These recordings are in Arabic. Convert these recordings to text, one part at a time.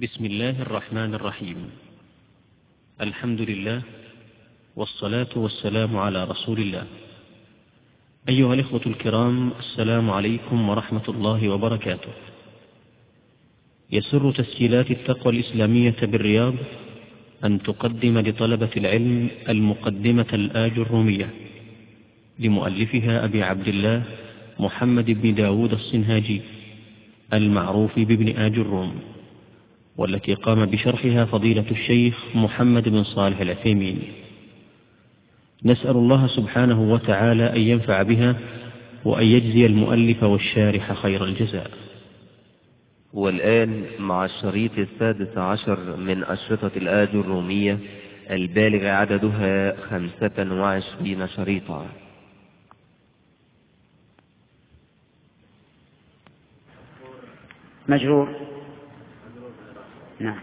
بسم الله الرحمن الرحيم. الحمد لله والصلاة والسلام على رسول الله. أيها الإخوة الكرام، السلام عليكم ورحمة الله وبركاته. يسر تسجيلات التقوى الإسلامية بالرياض أن تقدم لطلبة العلم المقدمة الآجرومية لمؤلفها أبي عبد الله محمد بن داود الصنهاجي المعروف بابن آجروم، والتي قام بشرحها فضيلة الشيخ محمد بن صالح العثيمين. نسأل الله سبحانه وتعالى أن ينفع بها وأن يجزي المؤلف والشارح خير الجزاء. والآن مع الشريط 16 من أشرطة الآجرومية البالغ عددها 25 شريطا. مجرور. نعم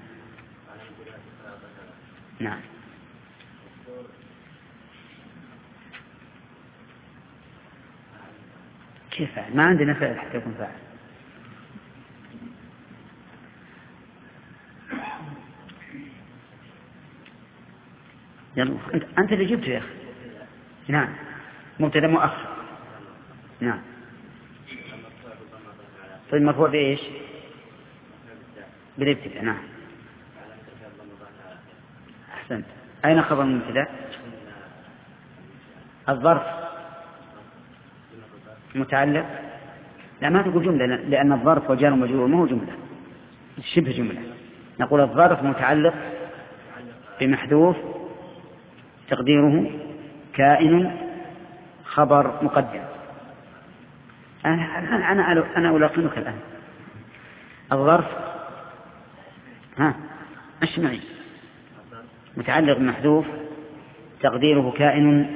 نعم. كيف فعل؟ ما عندنا فعل حتى يكون فاعل. يلا أنت اللي جبته يا أخي. نعم، مبتدأ مؤخر. نعم. طيب مرفوع بإيش؟ بالابتداء. نعم أحسنت. أين خبر المبتدأ؟ الظرف متعلق. لا، ما تقول جملة، لأن الظرف وجار ومجرور ما هو جملة، شبه جملة. نقول الظرف متعلق بمحذوف تقديره كائن خبر مقدم. أنا ألقنك الآن. الظرف أش معي؟ متعلق بمحذوف تقديره كائن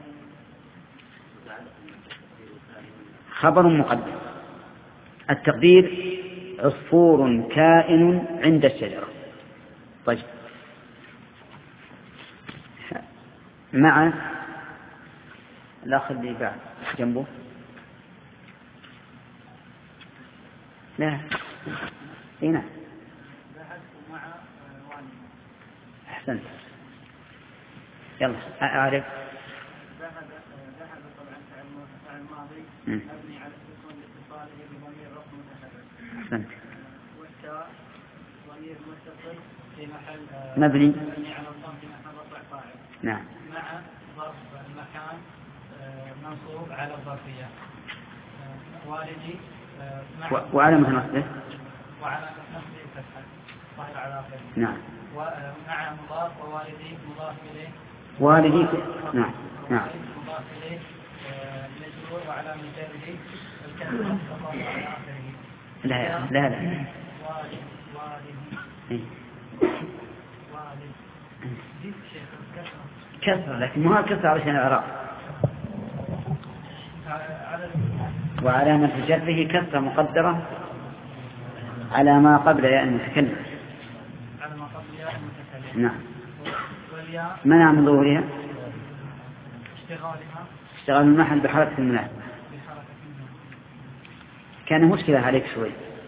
خبر مقدم. التقدير عصفور كائن عند الشجرة. طيب، مع الأخ اللي بعد جنبه. لا هنا. أحسنت. يلا أعرف. ذهب طبعا فعل ماضي مبني على السكون لاتصاله بضمير رفع متحرك. أحسنت. والتاء ضمير متصل في محل مبني على الضم في محل رفع فاعل. نعم. مع ظرف المكان منصوب على الظرفية. والدي وعلامة نصبه وعلامة نصبه الفتحة ظاهر على آخره. نعم. ومع مضاف ووالدي مضاف إليه. والدي نعم نعم. مضاف إليه مجرور وعلامة جره الكسرة ظاهر على آخره. لا والدي كسر، لكن ما كسر علشان الإعراب. وعلامة جره كسر مقدرة على ما قبل ياء المتكلم. على ما قبل ياء المتكلم. نعم. والياء منع من ظهورها اشتغال المحل بحركة المناسبة. كان مشكلة عليك شوي.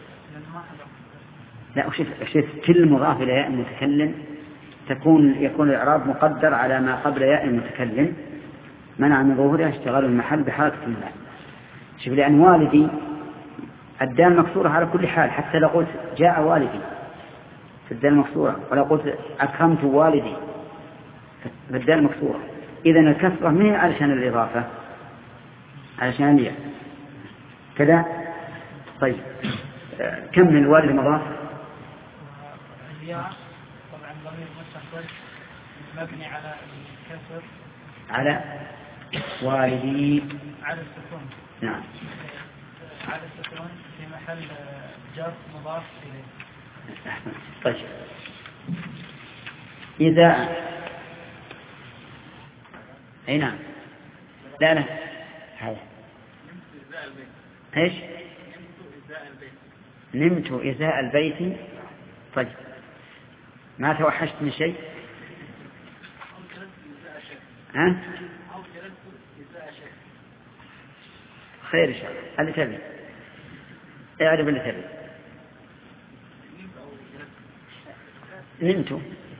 لا، شوف كل مضاف إلى ياء المتكلم يكون الإعراب مقدر على ما قبل ياء المتكلم. منع من ظهورها اشتغال المحل بحركة المناسبة. شوف، لأن والدي الدال مكسورة على كل حال، حتى لو قلت جاء والدي فالدال مكسورة، ولو قلت أكرمت والدي فالدال مكسورة. إذن الكسرة ما هي علشان الإضافة، علشان الياء كذا. طيب، كم من الوالد مضاف؟ الياء طبعا ضمير متصل مبني على الكسر على والدي على السكون. نعم. على السكون في محل جر مضاف إليه. طيب، إذا أي نعم. لا هذا إيش؟ نمت إزاء البيت. طيب، ما توحشت من شيء؟ ها؟ خير إن شاء الله. اللي تبي اعرف اللي تبي. نمت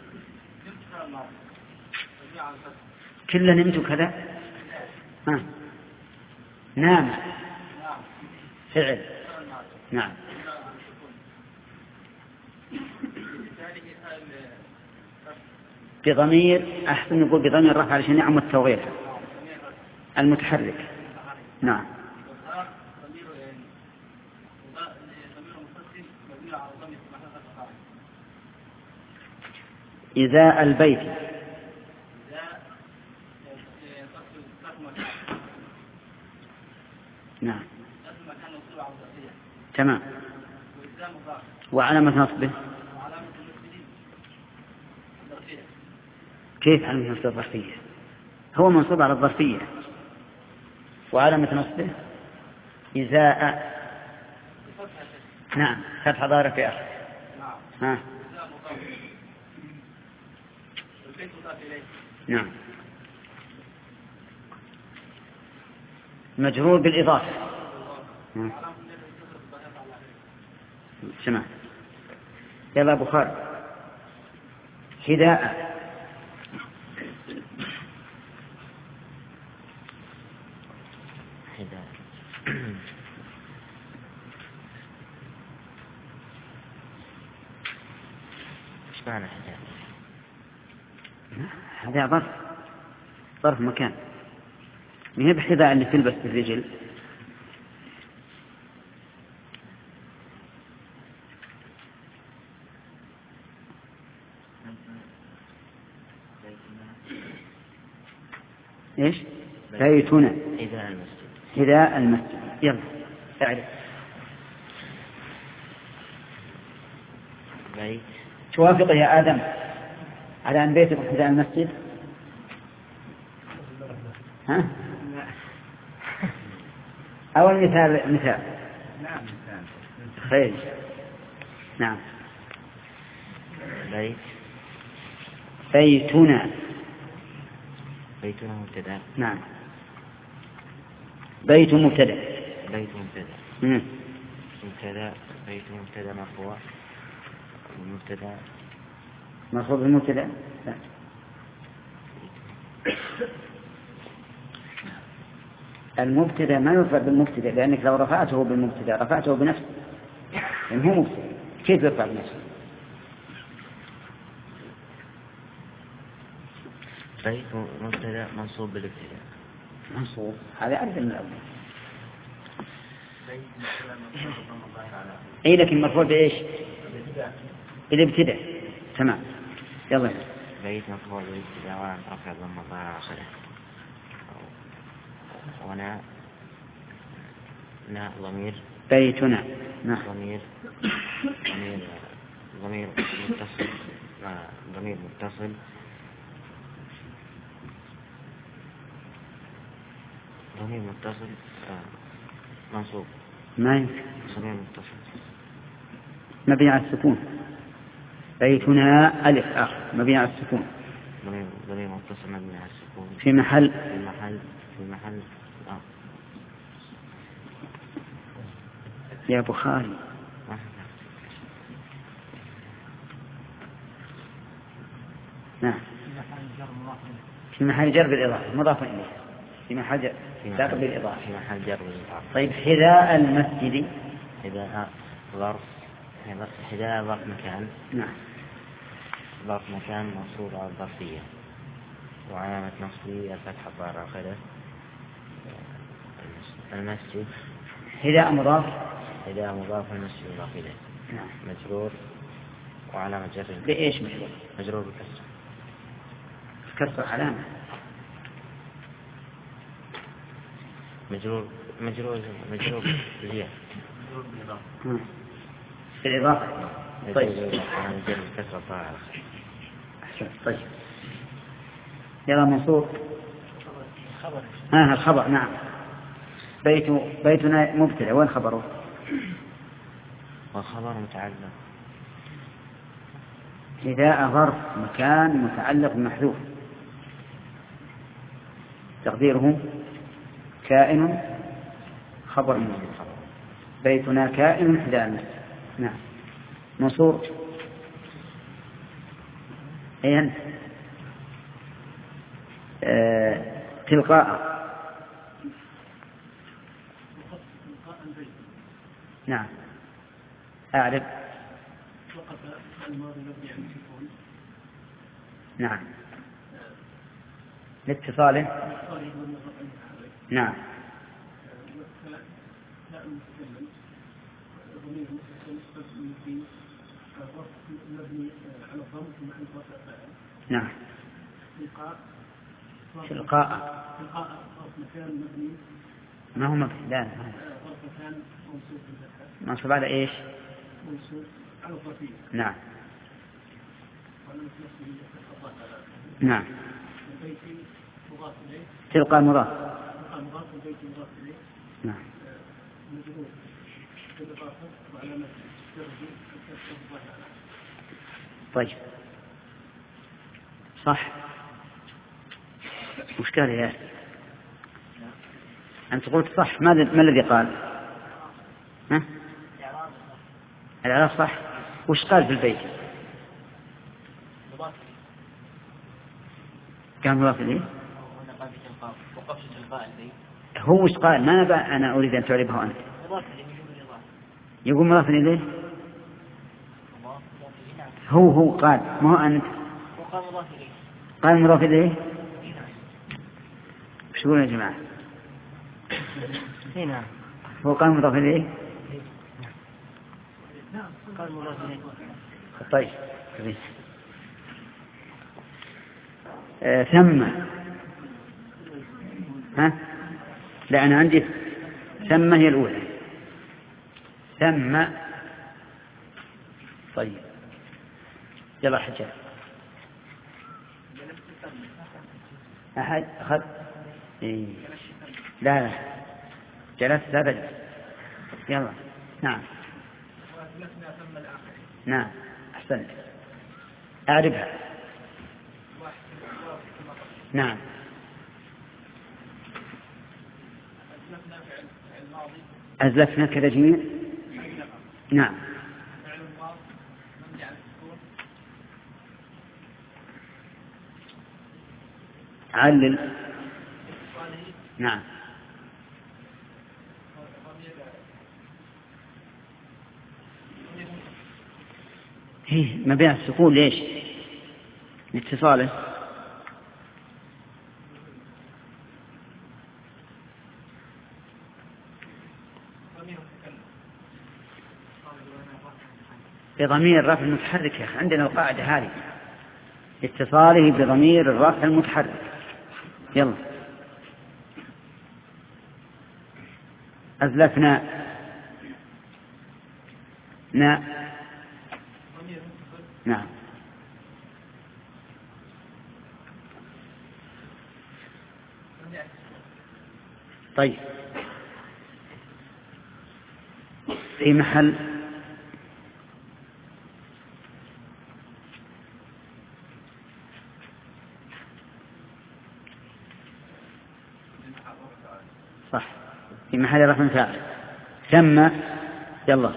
كلا نمت كذا نام فعل نعم. بضمير أحسن نقول بضمير رفع علشان يعم التوغير المتحرك نعم. إزاء البيت نعم تمام. وعلامة نصبه كيف علامة نصبه الظرفية؟ هو منصوب على الظرفية. وعلامة نصبه إزاء نعم فتح ظاهرة في آخر نعم. مجرور بالإضافة سمع. يلا أبو خالد هداء ايش معنى حداء؟ هذا ظرف مكان. ما هي بحذاء اللي تلبس بالرجل. ايش بيتنا حذاء المسجد يلا تعرف بيت توافق يا آدم على أن بيتك حذاء المسجد. ها أول مثال نعم خير نعم. بيتنا مبتدأ نعم. بيت مبتدأ بيت مبتدأ مرفوع المبتدأ مرفوع بالمبتدأ لا. المبتدأ ما يرفع بالمبتدأ لأنك لو رفعته بالمبتدأ رفعته بنفسه يعني هو مبتدأ كيف يرفع بنفسه؟ بيت مبتدأ منصوب بالابتداء منصوب هذا أعرف من الأول. أي لكن مرفوع بإيش؟ بالابتداء تمام. يلا بيت مرفوع بالابتداء وعن رفع ضم الظاهر آخره ونا ضمير بيتنا نعم ضمير متصل منصوب ما يمكن ضمير متصل مبني على السكون. بيتنا ألف آخر مبني على السكون. ضمير متصل مبني على السكون في محل يا بخاري نعم في محل جر بالإضافة مضاف إليه في محل جر بالإضافة طيب حذاء المسجد حذاء ظرف مكان نعم ظرف مكان منصوب على الظرفية وعلامة نصبه الفتحة الظاهرة آخره. المسجد حذاء مضاف المسجد مضاف إليه نعم. مجرور وعلامة جر بإيش مجرور بالكسر كسر علامة مجرور زيادة بالإضافة طيب علامة جر بالكسر الظاهرة أحسن. طيب يلا منصور الخبر نعم. بيتنا مبتدأ وين خبره؟ والخبر متعلق حذاء ظرف مكان متعلق محذوف تقديره كائن خبر منصوب. بيتنا كائن حذاء المسجد نعم. منصور أي أنت. تلقاء. نعم أعرف. نعم لاتصاله. نعم نعم تلقاء ما هو مبني. لا منصوب على إيش؟ نعم نعم تلقى مضاف. نعم طيب صح. وش قال يا أنت قلت صح. ما الذي قال؟ ها؟ الإعراب صح. وش قال في البيت؟ كان مضاف إليه. هو وش قال؟ ما أنا أريد أن تعربه أنت. يقول مضاف إليه. هو قال ما هو أنت. قال مضاف إليه. وش يقولون يا جماعة؟ هنا هو قال مضاف إليه. طيب ثم. ها؟ لا أنا عندي ثم هي الأولى. ثم. طيب يلا حجاج. أحد أخذ. إيه. لا جلست أبدا. يلا. نعم نعم أحسنت. أعرفها. نعم أزلفنا كذا جميع. نعم علل. نعم هي مبيع السكون ليش؟ لاتصاله. بضمير الرفع المتحرك يا أخي. عندنا القاعدة هذه اتصاله بضمير الرفع المتحرك. يلا أزلفنا. نعم طيب في محل صح في محل رفع فاعل. ثم يلا.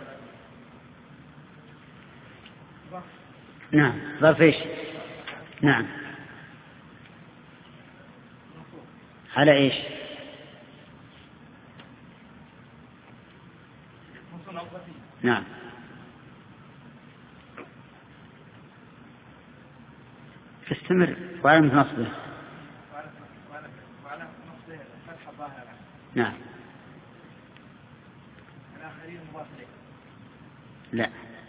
نعم ظرف ايش؟ نعم على ايش؟ نعم تستمر وعلامة نصبه. نعم لا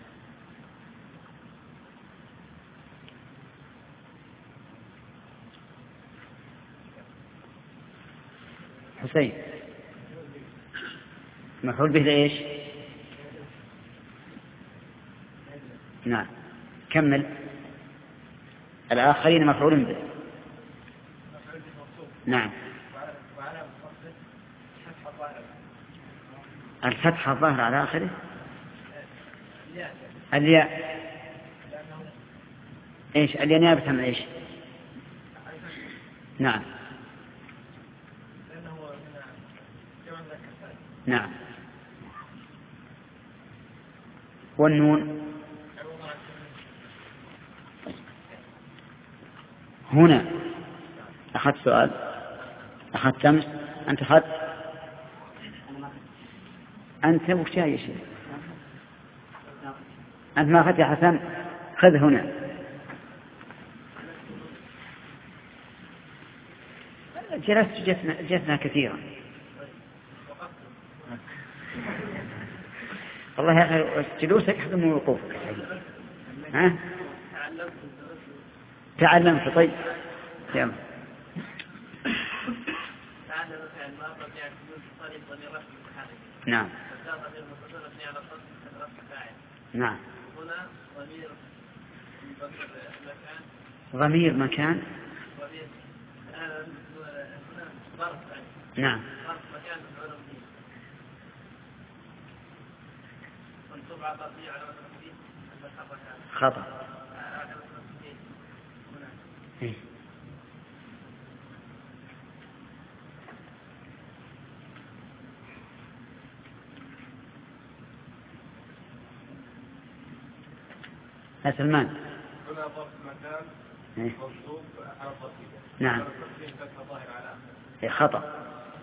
حسين مفعول به لإيش؟ نعم كمل. الآخرين مفعول به. نعم الفتحة الظاهرة على آخره. الياء إيش؟ الياء نيابة عن إيش؟ نعم نعم والنون هنا أخذت سؤال، أخذت أمس، أنت أخذت، أنت وش جاي شيء؟ أنت ما أخذت يا حسن، خذ هنا. جلست جلسنا كثيرا. والله يا أخي جلوسك أحسن من وقوفك. ها؟ تعلمت. طيب يلا. نعم. نعم. ضمير مكان. نعم. خطأ. يا سلمان. هنا ظرف مكان منصوب على الظرفية. نعم. خطأ.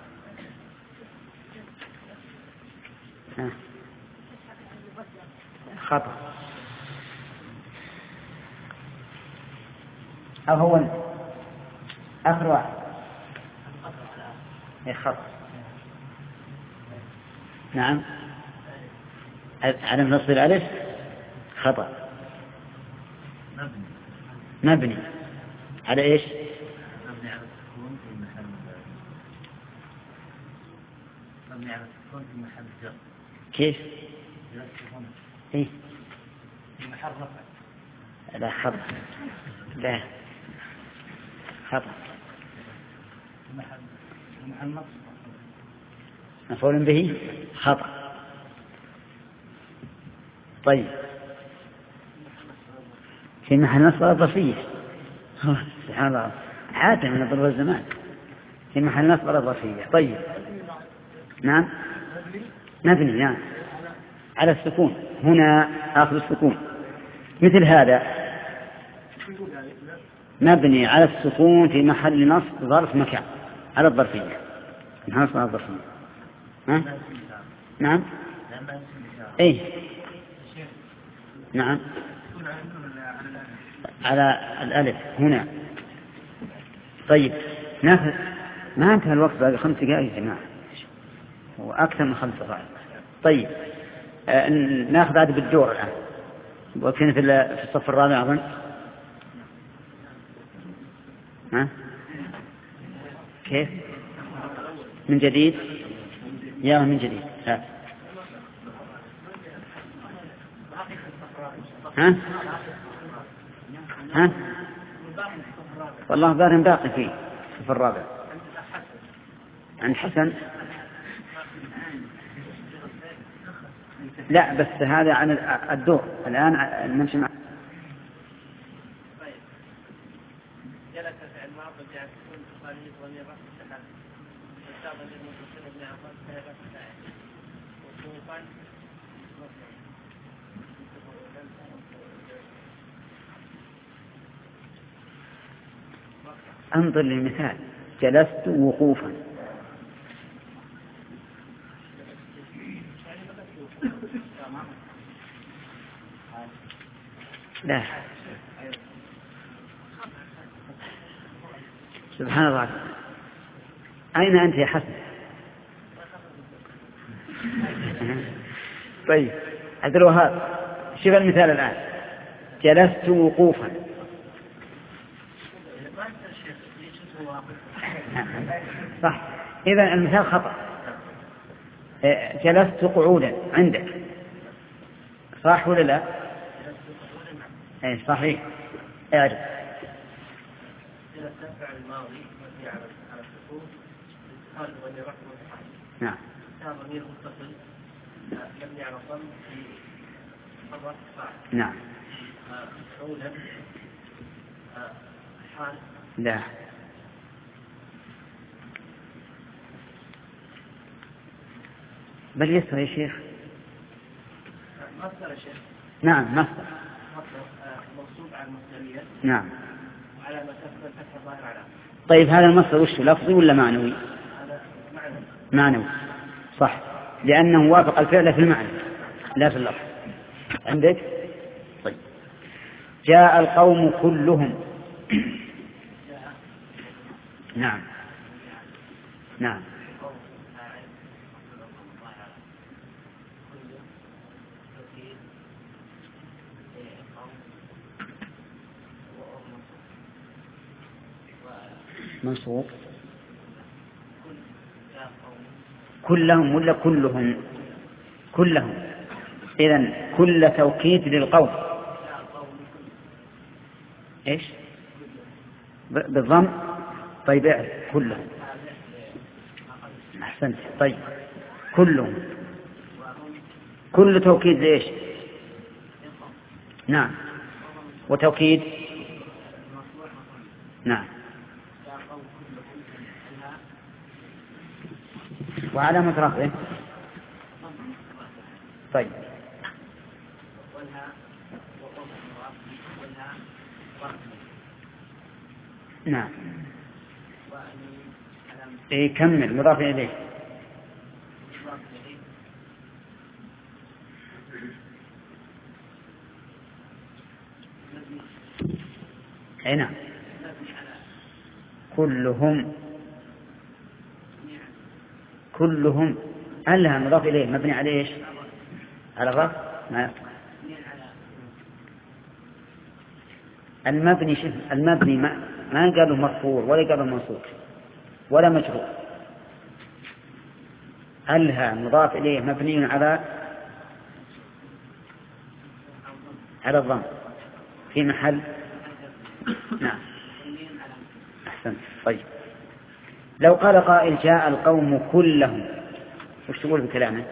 خطأ. أو هو آخر واحد. خطأ. نعم. على نصب الألف خطأ. مبني على إيش؟ مبني على السكون في محل مبني على السكون في محل جر. كيف؟ إيه؟ في محل رفع. لا خطأ. لا خطأ. في محل نصب. مفعول به خطأ. طيب في محل نصب ظرفية. سبحان الله عادة من الظروف والزمان. في محل نصب ظرفية. طيب نعم. مبني نعم على السكون. هنا آخذ السكون مثل هذا مبني على السكون في محل نصب ظرف مكان على الظرفية. محل نصب على الظرفية. ها؟ نعم. ايه نعم على الألف هنا. طيب ناخذ، ما انتهى الوقت باقي 5 دقائق يا جماعة وأكثر من 5 دقائق. طيب ناخذ هذا بالدور الآن. وكنا في الصف الرابع أظن. ها كيف من جديد؟ يا من جديد. ها ها والله ظاهر باقي فيه في الرابع عند حسن. لا بس هذا عن الدور الآن نمشي مع. جلس فعل ماضي جاء سكون تصاليح ضمير رفع التحرك والتاء ضمير متصل ابن عباس فعل فاعل وصوفا انظر للمثال. جلست وقوفا. لا سبحان الله. أين أنت يا حسن؟ طيب عبد الوهاب شوف المثال الآن. جلست وقوفا. صح. إذن المثال خطأ. جلست قعودا عندك صح ولا لا؟ اي صحيح. اعرف فعل الماضي مبني على السكون اتصال ضمير رفع التحرك. نعم. تاء ضمير متصل مبني على ضم في الرفع فاعل. نعم. مفعولا حال. لا بل يسر يا شيخ. مصدر يا شيخ. نعم مصدر. مصدر منصوب على المصدرية. نعم. على ما كسر الفتح الظاهر على. طيب هذا المصدر وش لفظي ولا معنوي؟ هذا معنوي صح، لأنه وافق الفعل في المعنى لا في اللفظ. عندك؟ طيب جاء القوم كلهم. نعم نعم منصوب. كلهم ولا كلهم؟ كلهم. إذن كل توكيد للقوم. إيش بالضم؟ طيب اعرف كلهم. أحسنت. طيب كلهم كل توكيد ليش؟ نعم وتوكيد نعم. وعلامة رفعه طيب نعم. إيه كمل مضاف إليه. أي نعم كلهم كلهم ألها مضاف إليه مبني عليه إيش؟ على الرفع. المبني شف المبني ما قالوا مرفوع ولا قالوا منصوب ولا مجرور. ألها مضاف إليه مبني على الضم في محل نعم. أحسنت. طيب لو قال قائل جاء القوم كلهم وش تقول بكلامه؟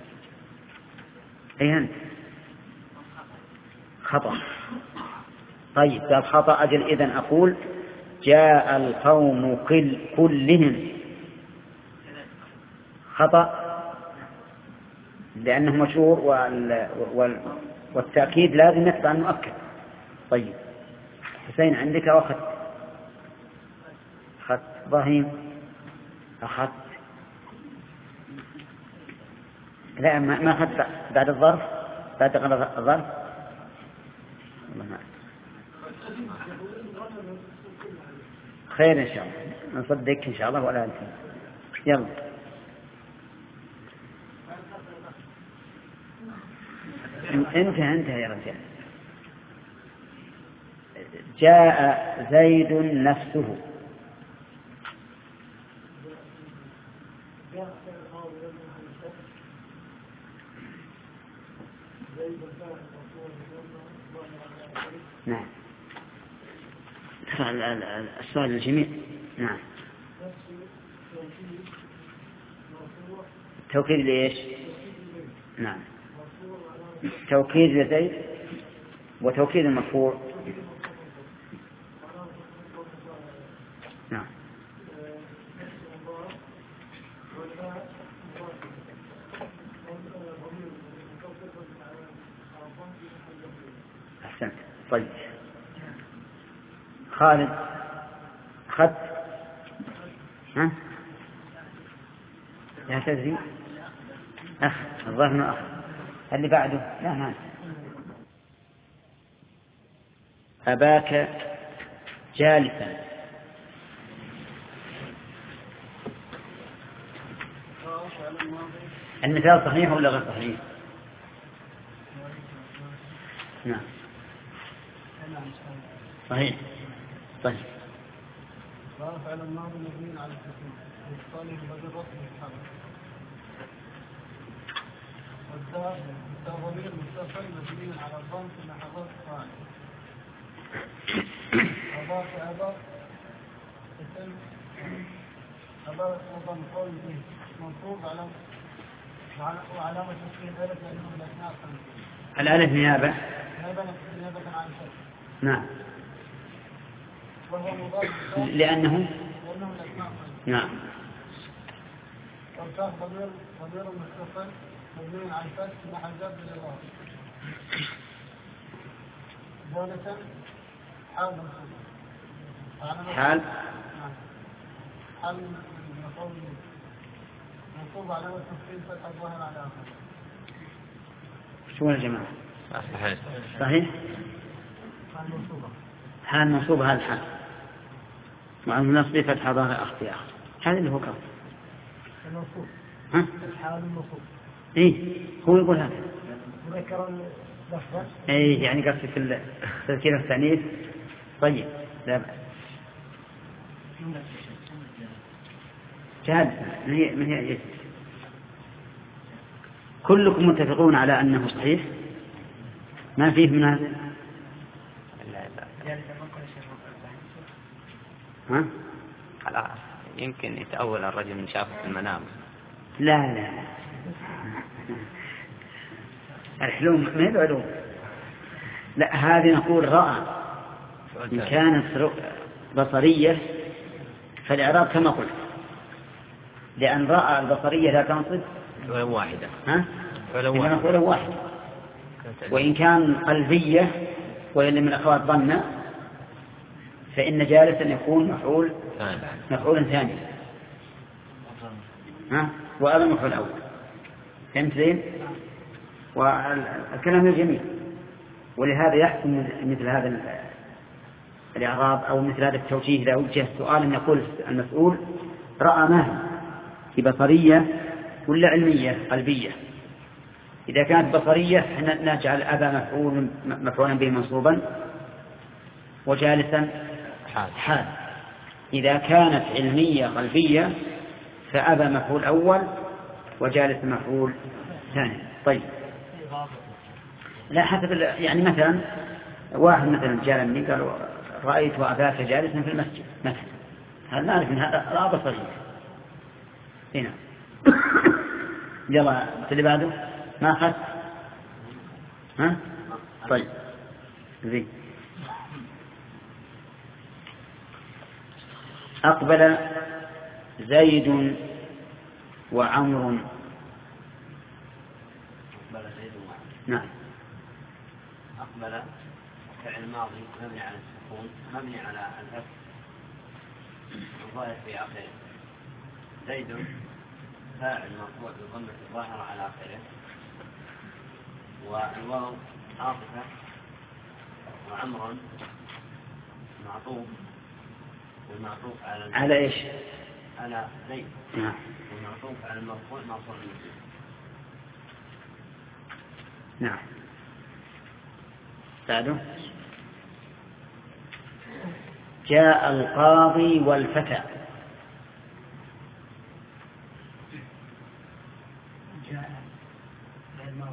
أي أنت خطأ. طيب قال خطأ أجل إذن أقول جاء القوم كلهم خطأ لأنه مشهور والتأكيد لازم يتبع المؤكد. طيب حسين عندك أخذت ضهيم أخذت لا ما أخذت بعد الظرف بعد الظرف خير إن شاء الله نصدق إن شاء الله ولا أنت. يلا انتهى يا رجال. جاء زيد نفسه. نعم السؤال الجميع. نعم توكيد لإيش؟ نعم توكيد لزيد وتوكيد المرفوع. نعم أحسنت. طيب خالد أخذت ها يا تدري أخ الظاهر أخ اللي بعده لا ما أباك جالسا. المثال صحيح ولا غير صحيح؟ نعم صحيح. طيب فعل الماضي مبني على السكون والصالح بدل رفع الحرف والدال ضمير متصل مبني على الضم في محل فاعل. أضاف أضاف اسم أضاف ضم قول به منصوب وعلامة تسكين الألف لأنه من الأسماء الخمسة. الألف نيابة عن شيء. نعم وهو مضاف لأنه من الأسماء الخمسة. نعم والكاف ضمير متصل مبني على الفتح في محل جر بالإضافة. جالسا حال منصوب حال حال المفعول منصوب علامة تفصيل فتح الظاهر على آخر. شو يا جماعة؟ صحيح. حال منصوبة هذا الحال مع النصب فتح ظاهر أخفي آخر. هذا اللي هو كفر المنصوب. ها؟ الحال المنصوب. إيه هو يقول هذا. ذكر اللفظة. إيه يعني قصدي في تذكير التأنيث. طيب لا بأس. جهاد من هي كلكم متفقون على أنه صحيح ما فيه من هذا. ها؟ يمكن يتأول الرجل من شافه في المنام. لا الحلم ما هي العلوم. لا هذه نقول رأى إن كانت بصرية فالإعراب كما قلت لأن رأى البصرية لا تنصب ولو واحدة. ها؟ ولو واحدة. وإن كان قلبية وإن من أخوات ظن فإن جالسا يكون مفعولا ثاني. ها؟ وهذا مفعول أول. فهمت زين؟ والكلام جميل. ولهذا يحسن مثل هذا الإعراب أو مثل هذا التوجيه إذا وجه سؤال أن يقول المسؤول رأى ما هي بصرية ولا علمية قلبية. إذا كانت بصرية نجعل أبا مفعولا به منصوبا وجالسا حال. إذا كانت علمية قلبية فأبا مفعول أول وجالس مفعول ثاني. طيب لا حسب يعني مثلا واحد مثلا جالني قال رأيت أباك جالسا في المسجد مثلا هل نعرف من هذا لا بصرية هنا. يلا اللي بعده ما أخذ. ها؟ طيب زين. أقبل زيد وعمر. نعم. أقبل فعل ماضي مبني على السكون مبني على الفتح الظاهر في آخره. زيد فاعل مرفوع بالضمة الظاهرة على آخره والواو عاطفة وعمر معطوف والمعطوف على إيش؟ على زيد. نعم. والمعطوف على المرفوع موصول به. نعم. بعده جاء القاضي والفتى. جاء الماضي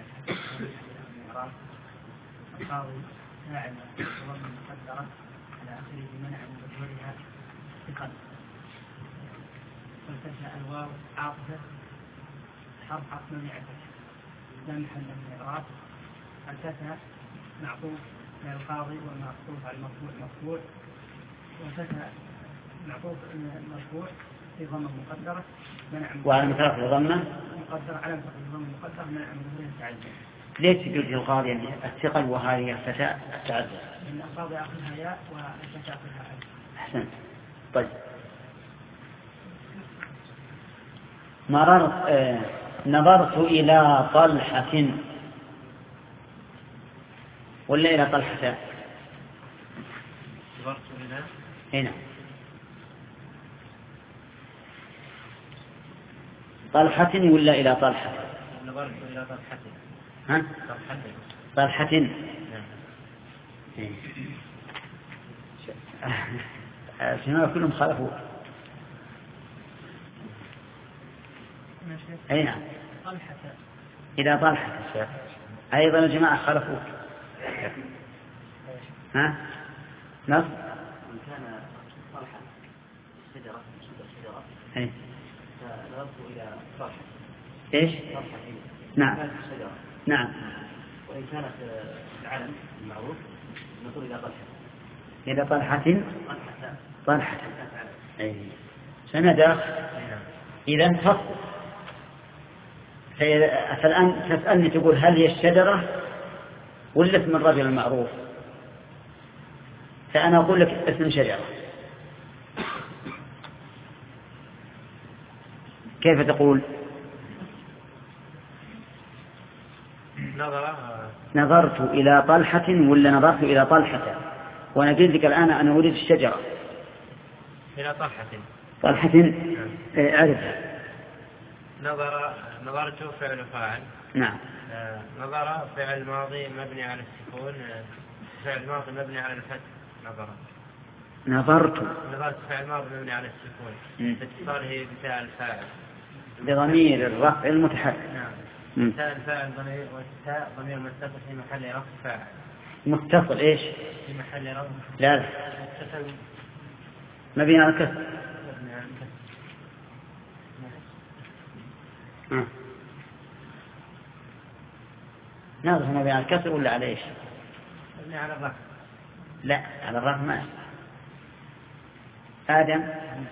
القاضي فاعل وضم مقدرة على آخره منع من ظهورها ثقل. والفتى الواو عاطفة حرف مبني على الفتح لا محل من الإعراب. الفتى معطوف على القاضي والمعطوف على المرفوع والفتى معطوف المرفوع في ضمة مقدرة منع وعلى مترف الضمة مقدرة على الضمة مقدرة منع من ظهورها التعدد. ليش تقول القاضي يعني الثقل وهذه الفتاة التعدد؟ لأن القاضي آخرها ياء والفتاة آخرها ألف. أحسن. طيب نظرت إلى طلحة ولا إلى طلحة؟ نظرت إلى هنا طلحة ولا إلى طلحة؟ نظرت إلى طلحة. ها؟ طلحة. شنو كلهم خالفوا. أي نعم. طلحة. إلى طلحة أيضا الجماعة خالفوا. ها؟ نص. إن كان طلحة شجرة أي. فنظرت إلى طلحة. إيش؟ طلحة. نعم. شجرة. نعم. وإن كانت العلم المعروف نقول إلى طلحة. إلى طلحة. طلحة. أي. سندخ. إذا فصل. فالآن تسألني تقول هل هي الشجرة ولا اسم الرجل المعروف؟ فأنا أقول لك اسم شجرة، كيف تقول؟ نظرت إلى طلحة ولا نظرت إلى طلحة؟ وأنا قلت لك الآن أنا أريد الشجرة. إلى طلحة أعرفها. نظرت فعل فاعل. نعم. نظر فعل ماضي مبني على السكون، فعل ماضي مبني على الفتح. نظرت فعل ماضي مبني على السكون لاتصاله بتاء الفاعل بضمير الرفع المتحرك. نعم. تاء الفاعل ضمير، والتاء ضمير متصل في محل رفع فاعل. متصل إيش؟ في محل رفع. لا متصل مبني على الكسر. مبني على الكسر. نظر مبني على الكسر ولا على إيش؟ مبني على الرفع. لا على الرفع ما. آدم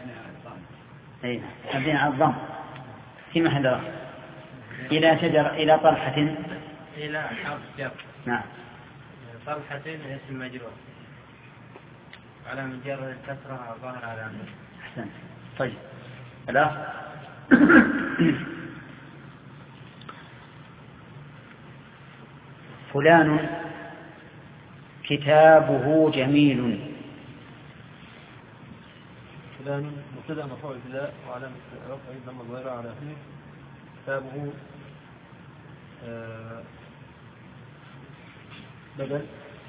مبني على الضم في محل رفع. إلى شجرة، إلى طلحة. إلى حرف جر. نعم. طلحة اسم مجرور على مجرد الكسرة ظاهر على عمله. أحسن. طيب الأخ فلان كتابه جميل. فلان مبتدأ مرفوع ابتداء وعلامة رفعه ضم الظاهرة على آخره. كتابه بدل.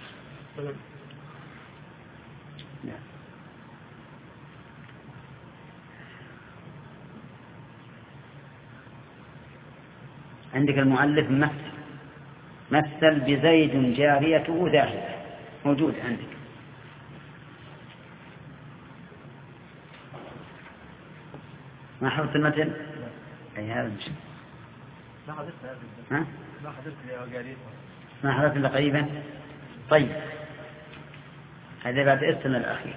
عندك المؤلف مثل بزيد جاريته ذاهبة، موجود عندك. ما حفظت المثل؟ أي هذا مش ما حدثت ها؟ ما حدثت يا جاريته. ما حدث إلا قريبا. طيب هذا بعد السنة الأخير.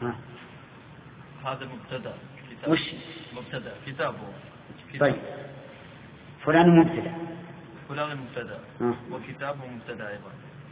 هذا مبتدأ. وش مبتدأ كتابه. طيب فلان مبتدأ. فلان مبتدأ وكتابه مبتدأ أيضا.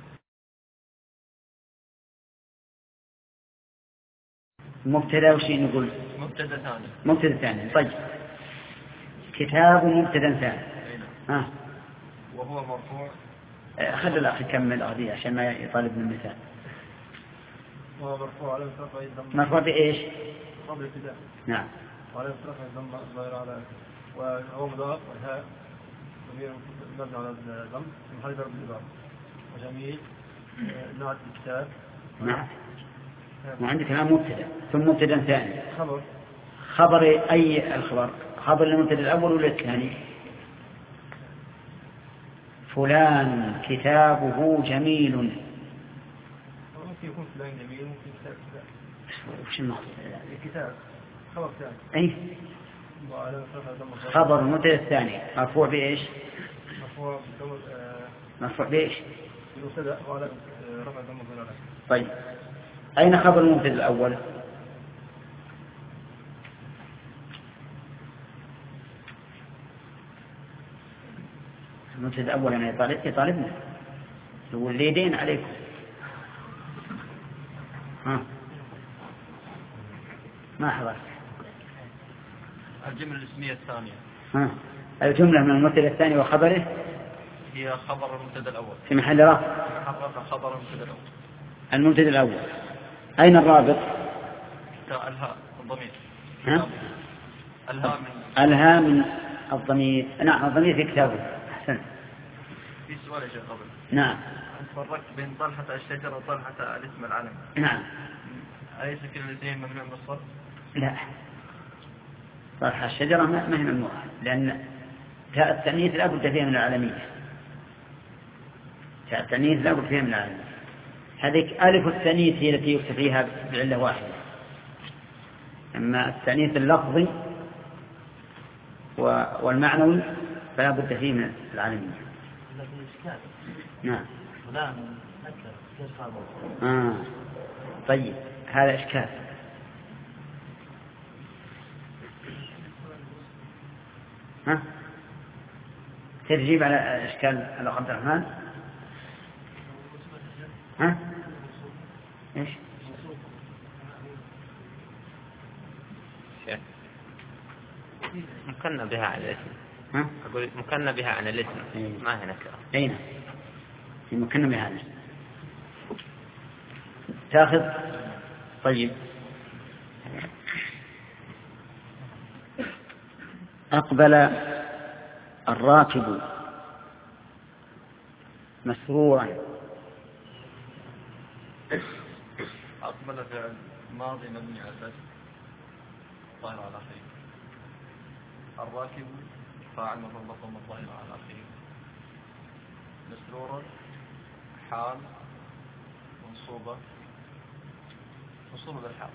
مبتدأ وش نقول؟ مبتدأ ثاني. طيب كتاب مبتدأ ثاني. وهو مرفوع. خلي الأخ يكمل أغذية عشان ما يطالب من المثال. وهو مرفوع على رفعه الضم. مرفوع بإيش؟ قبل ابتداء. نعم. وعلى رفعه الضم الظاهر على وهو مضاف والهاء ضمير مبني على الضم في محل ضرب الإضافة. وجميل نوع الكتاب. نعم. وعندك الآن مبتدأ ثم مبتدأ ثاني. خبر أي الخبر؟ خبر المبتدأ الأول ولا الثاني؟ فلان كتابه جميل. ممكن يكون فلان جميل ممكن كتاب كتاب. وش المقصود؟ الكتاب خبر ثاني. أي خبر المبتدأ الثاني مرفوع بإيش؟ مرفوع بإيش؟ المبتدأ وعلى رفع الضم الظاهر. طيب أين خبر المبتدأ الأول؟ المبتدأ الأول أنا يطالبنا يقول لي دين عليكم. ما حضرت الجملة الاسمية الثانية. الجملة من المبتدأ الثاني وخبره هي خبر المبتدأ الأول في محل رفع. خبر المبتدأ الأول. المبتدأ الأول أين الرابط؟ الهاء الضمير. الهاء من الضمير. نعم الضمير في كتابه. أحسن. في سؤال يا شيخ قبل. نعم. أنت فرقت بين طلحة الشجرة وطلحة الاسم العلم. نعم. أليس كلا الاثنين ممنوع من الصرف؟ لا طلحة الشجرة ما هي ممنوعة لأن تاء التأنيث لا بد فيها من العالمية. تاء التأنيث لا بد فيها من العالمية. هذيك ألف التأنيث هي التي يكتب فيها بعلة واحدة. أما التأنيث اللفظي والمعنوي فلا بد فيه من العالمية. نعم. طيب هذا إشكال. تجيب على إشكال على عبد الرحمن. إيش؟ شيخ مكنا بها عن الاسم. ها؟ أقول مكنا بها عن الاسم. إيه. ما هي نكرة. أين؟ مكنا بها عن الاسم. تأخذ. طيب أقبل الراكب مسرورا. أقبل فعل ماضي مبني على الفتح ظاهر على آخره. الراكب فاعل مفعول ضم ظاهر على آخره. مسرورا حال منصوبة بالحال.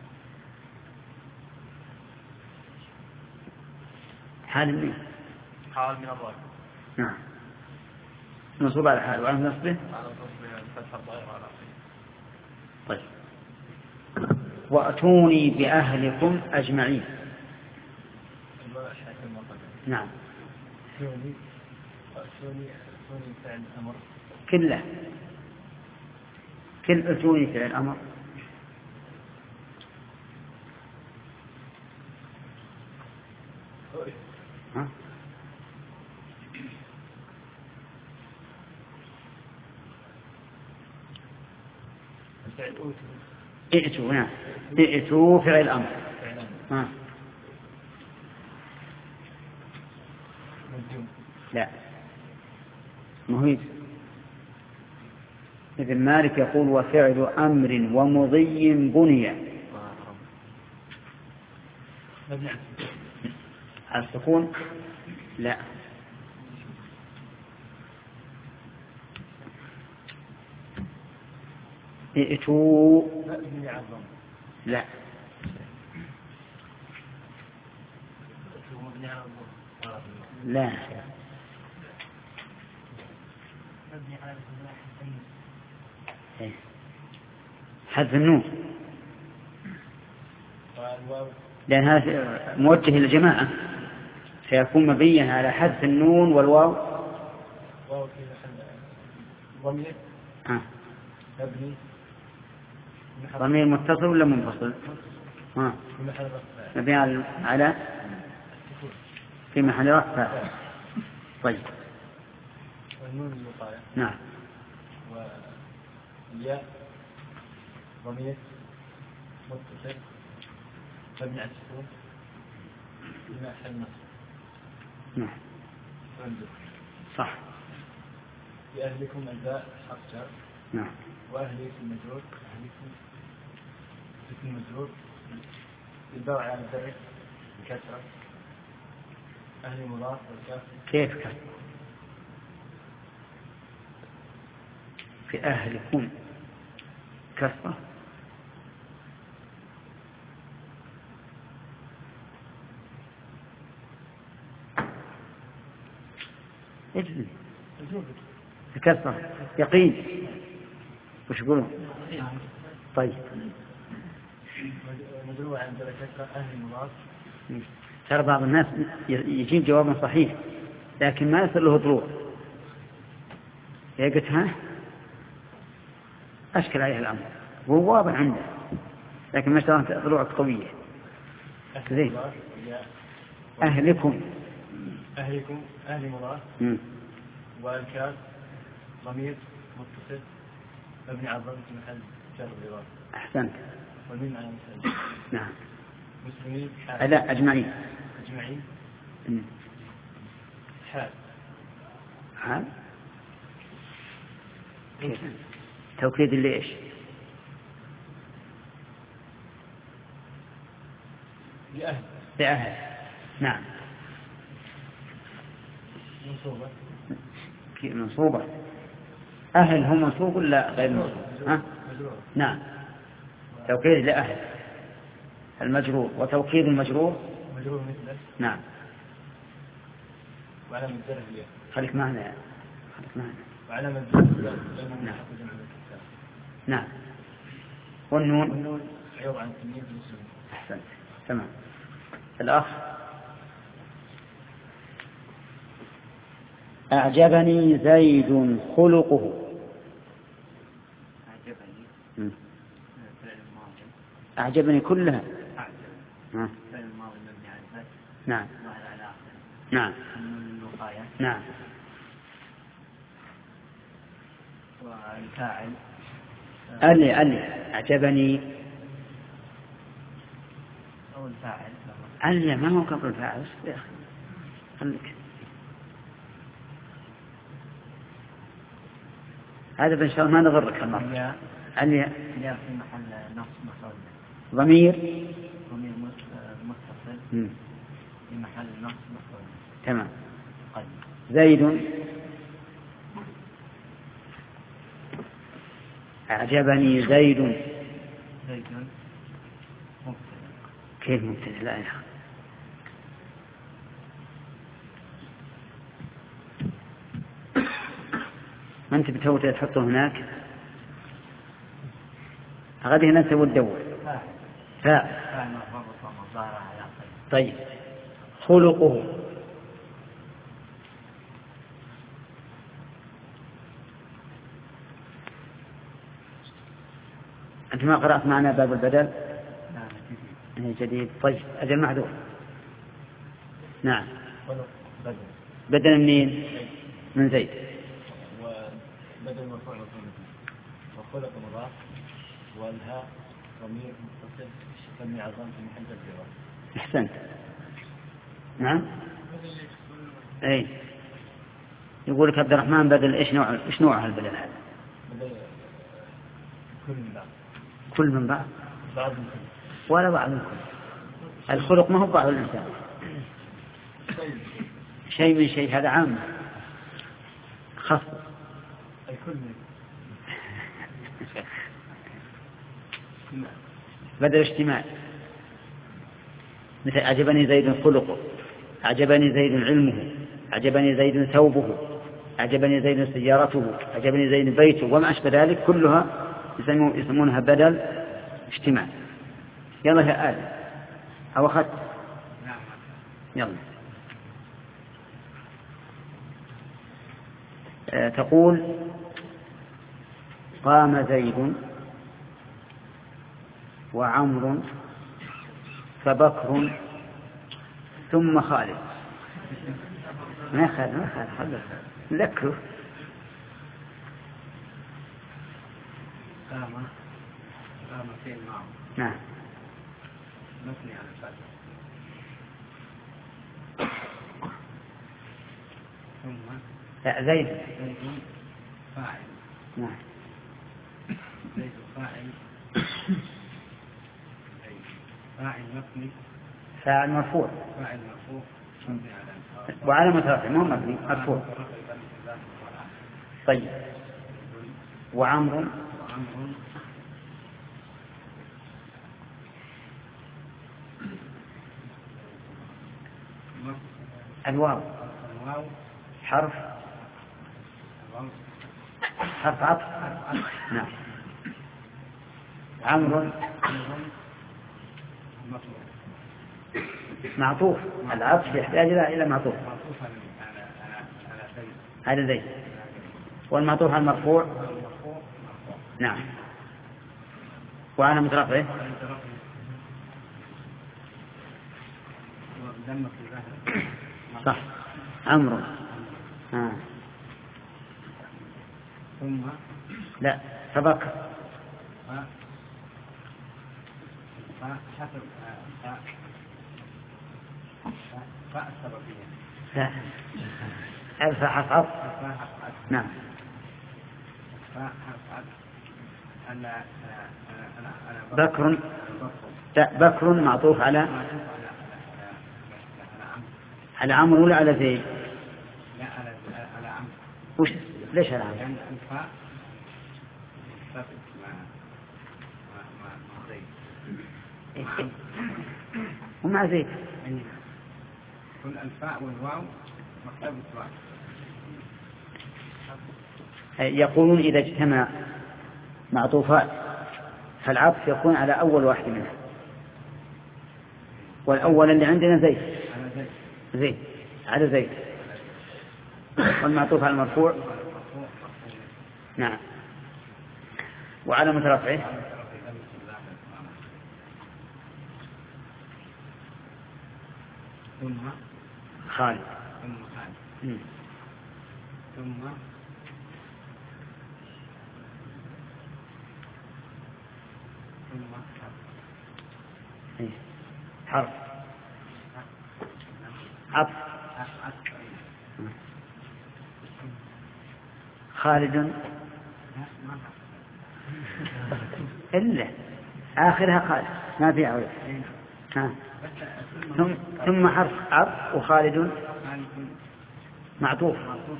حال منين؟ حال من الراكب. نعم منصوب على حال وعلى نصبه الفتح الظاهر على آخره. طيب وأتوني بأهلكم أجمعين. نعم أتوني فعل أمر كله كل أتوني فعل أمر. ها؟ ائتوا. نعم ائتوا فعل أمر. ها؟ لا مهيد. ابن مالك يقول وفعل أمر ومضي بني على السكون. لا ائتوا. لا لا حذف النون لأن هذا موجه للجماعة سيكون مبنيا على حذف النون والواو. ضمير متصل ولا منفصل؟ مبني على في محل رفع. طيب والنون الوقاية. نعم والياء ضمير متصل مبني على السكون بما حل نصب. نعم صح. بأهلكم الباء حرف جر. نعم وأهلكم مجرور. أهلكم اسم مجرور الباء على الدرج بكسرة. أهل مضاف والكاف. كيف كسرة؟ في أهلكم كسرة. اجل بكسرة يقين. وش يقولون؟ طيب مجرور عن كسرة. أهل مضاف. ترى بعض الناس يجيب جوابا صحيح لكن ما يصل له طلوع. قلت ها أشكل عليه الأمر هو واضح عنده لكن ما شاء الله طلوعك قوية. زين أهلكم أهل مضاف والكاف ضمير متصل مبني على الضم في محل جر بالإضافة. أحسنت. والميم على المثال. نعم مسلمين لا أجمعين. حال كيف توكيد اللي إيش؟ لأهل. نعم منصوبة. أهل هم منصوب ولا غير منصوب؟ ها؟ نعم توكيد لأهل المجرور وتوكيد المجرور مثله. نعم وعلامة الجر خليك معنا وعلامة الجر. نعم والنون عوض عن تمييز المسلم. أحسنت تمام. الأخ أعجبني زيد خلقه. أعجبني كلها. نعم نعم نعم. والفاعل ألي أعجبني أو الفاعل ألي ما هو قبل الفاعل يا أخي خليك هذا بإن شاء الله ما نغرك المرة. ألي في محل نصب مفعول ضمير متصل في محل نصب مفعول. تمام. قد زيد أعجبني زيد مبتدأ. كيف مبتدأ؟ لا يا أخي ما أنت بتوتي تحطه هناك غادي هنا تسوي الدور طيب. خلقه أنت ما قرأت معنا باب البدل؟ جديد. طيب أجل محذوف. نعم. بدل منين؟ من زيد. وبدل مرفوع وخلق مضاف والهاء ضمير متصل تسمي عظام في محل الجواب. أحسنت. نعم. أي يقول لك عبد الرحمن بدل إيش نوع البدل هذا؟ بدل كل من بعض. كل من بعض. بعض من كل. ولا بعض من كل. الخلق ما هو بعض الإنسان. شيء من شيء هذا عام. خاص. الكل من. بدل اجتماع. مثل أعجبني زيد خلقه، أعجبني زيد علمه، أعجبني زيد ثوبه، أعجبني زيد سيارته، أعجبني زيد بيته وما أشبه ذلك كلها يسمونها بدل اجتماع. يلا يا آل أو أخذت. يلا. تقول قام زيد وعمر فبكر ثم خالد. ما خالد ذكره. قام فعل معه. نعم. مبني على الفتح. ثم لا زيد فاعل. نعم. زيد فاعل. فاعل مبني. فاعل مرفوع. فاعل مرفوع. مبني على الفتح. وعلامة رفعه مو مبني مرفوع. طيب. وعمر الواو حرف عطف. نعم. عمرو معطوف. العطف يحتاج إلى معطوف على زيد والمعطوف على المرفوع. نعم. وعلامة رفعه صح عمرو. ثم لا سبق حسب فاء السببية. لا ألف حرف عطف. نعم. فاء حرف عطف. بكر. بكر معطوف على عمرو ولا على زيد؟ لا على عمرو. وش ليش على عمرو؟ لأن الفاء مع زيد. ومع زيد. كل الفاء والواو مقلب الواو. يقولون إذا اجتمع معطوفات فالعطف يكون على أول واحد منها والأول اللي عندنا زيد على زيد والمعطوف على المرفوع. نعم. وعلامة رفعه ثم خالد. ثم خالد. ثم حرف عطف. خالد إلا آخرها خالد ما في عوض. ثم حرف عطف وخالد معطوف.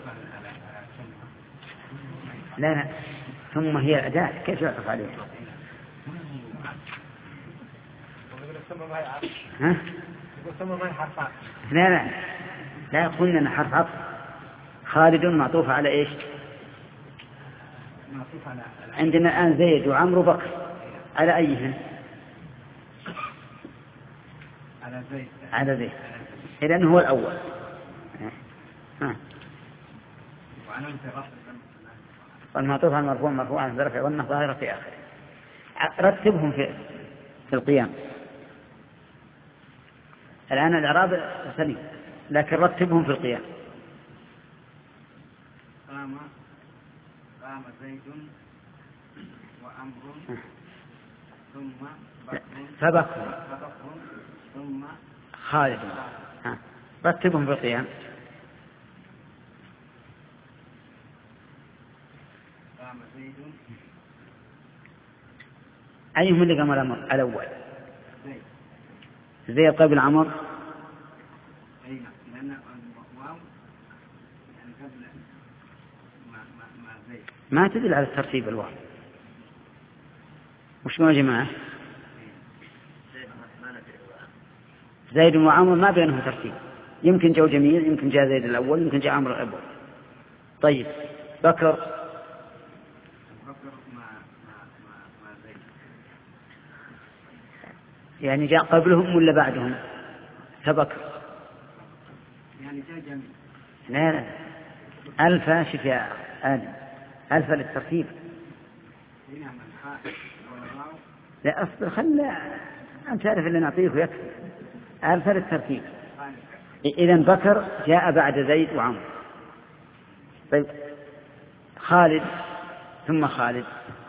لا ثم هي الأداة كيف يعطف عليه؟ ها؟ لا قلنا أن حرف عطف. خالد معطوف على إيش؟ عندنا الآن زيد وعمر وبكر على أيهن؟ على زيد إذن هو الأول. والمعطوف على المرفوع مرفوعا برفع ظنه ظاهرة في آخره. رتبهم في القيام. الآن الإعراب سليم لكن رتبهم في القيام. قام زيد وعمر ثم فبكر ثم خالد. رتبهم في القيام. قام زيد. أيهم اللي قام الأول؟ زيد قبل عمر. ما تدل على الترتيب الواو. وش يا جماعة؟ زيد وعمر ما بينهم ترتيب. يمكن جو جميل يمكن جاء زيد الأول يمكن جاء عمر الأول. طيب بكر يعني جاء قبلهم ولا بعدهم؟ فبكر يعني جاء جميل. لا ألف شوف يا آدم ألف للترتيب. لا أصبر خلنا أنت تعرف اللي نعطيه يكفي. ألف للترتيب. إذن بكر جاء بعد زيد وعمر. طيب خالد ثم خالد.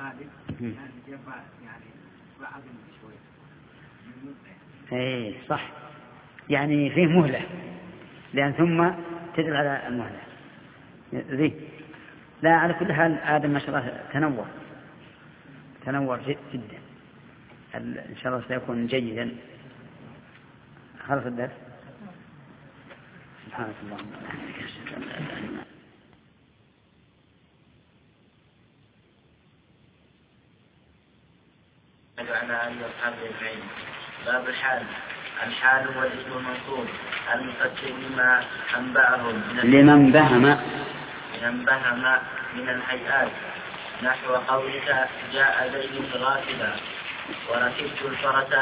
ايه صح يعني فيه مهلة لأن ثم تدل على المهلة ذي. لا على كل حال آدم ما شاء الله تنور جدا. إن شاء الله سيكون جيدا. خلص الدرس. سبحانك اللهم وبحمدك أشهد أن لا إله إلا أنت. على أن أصحاب العلم. باب الحال. الحال هو الاسم المنصوب المفسر لما أنبأهم لمن بهم من الهيئات نحو قولك جاء زيد غاصبا وركبت الفرس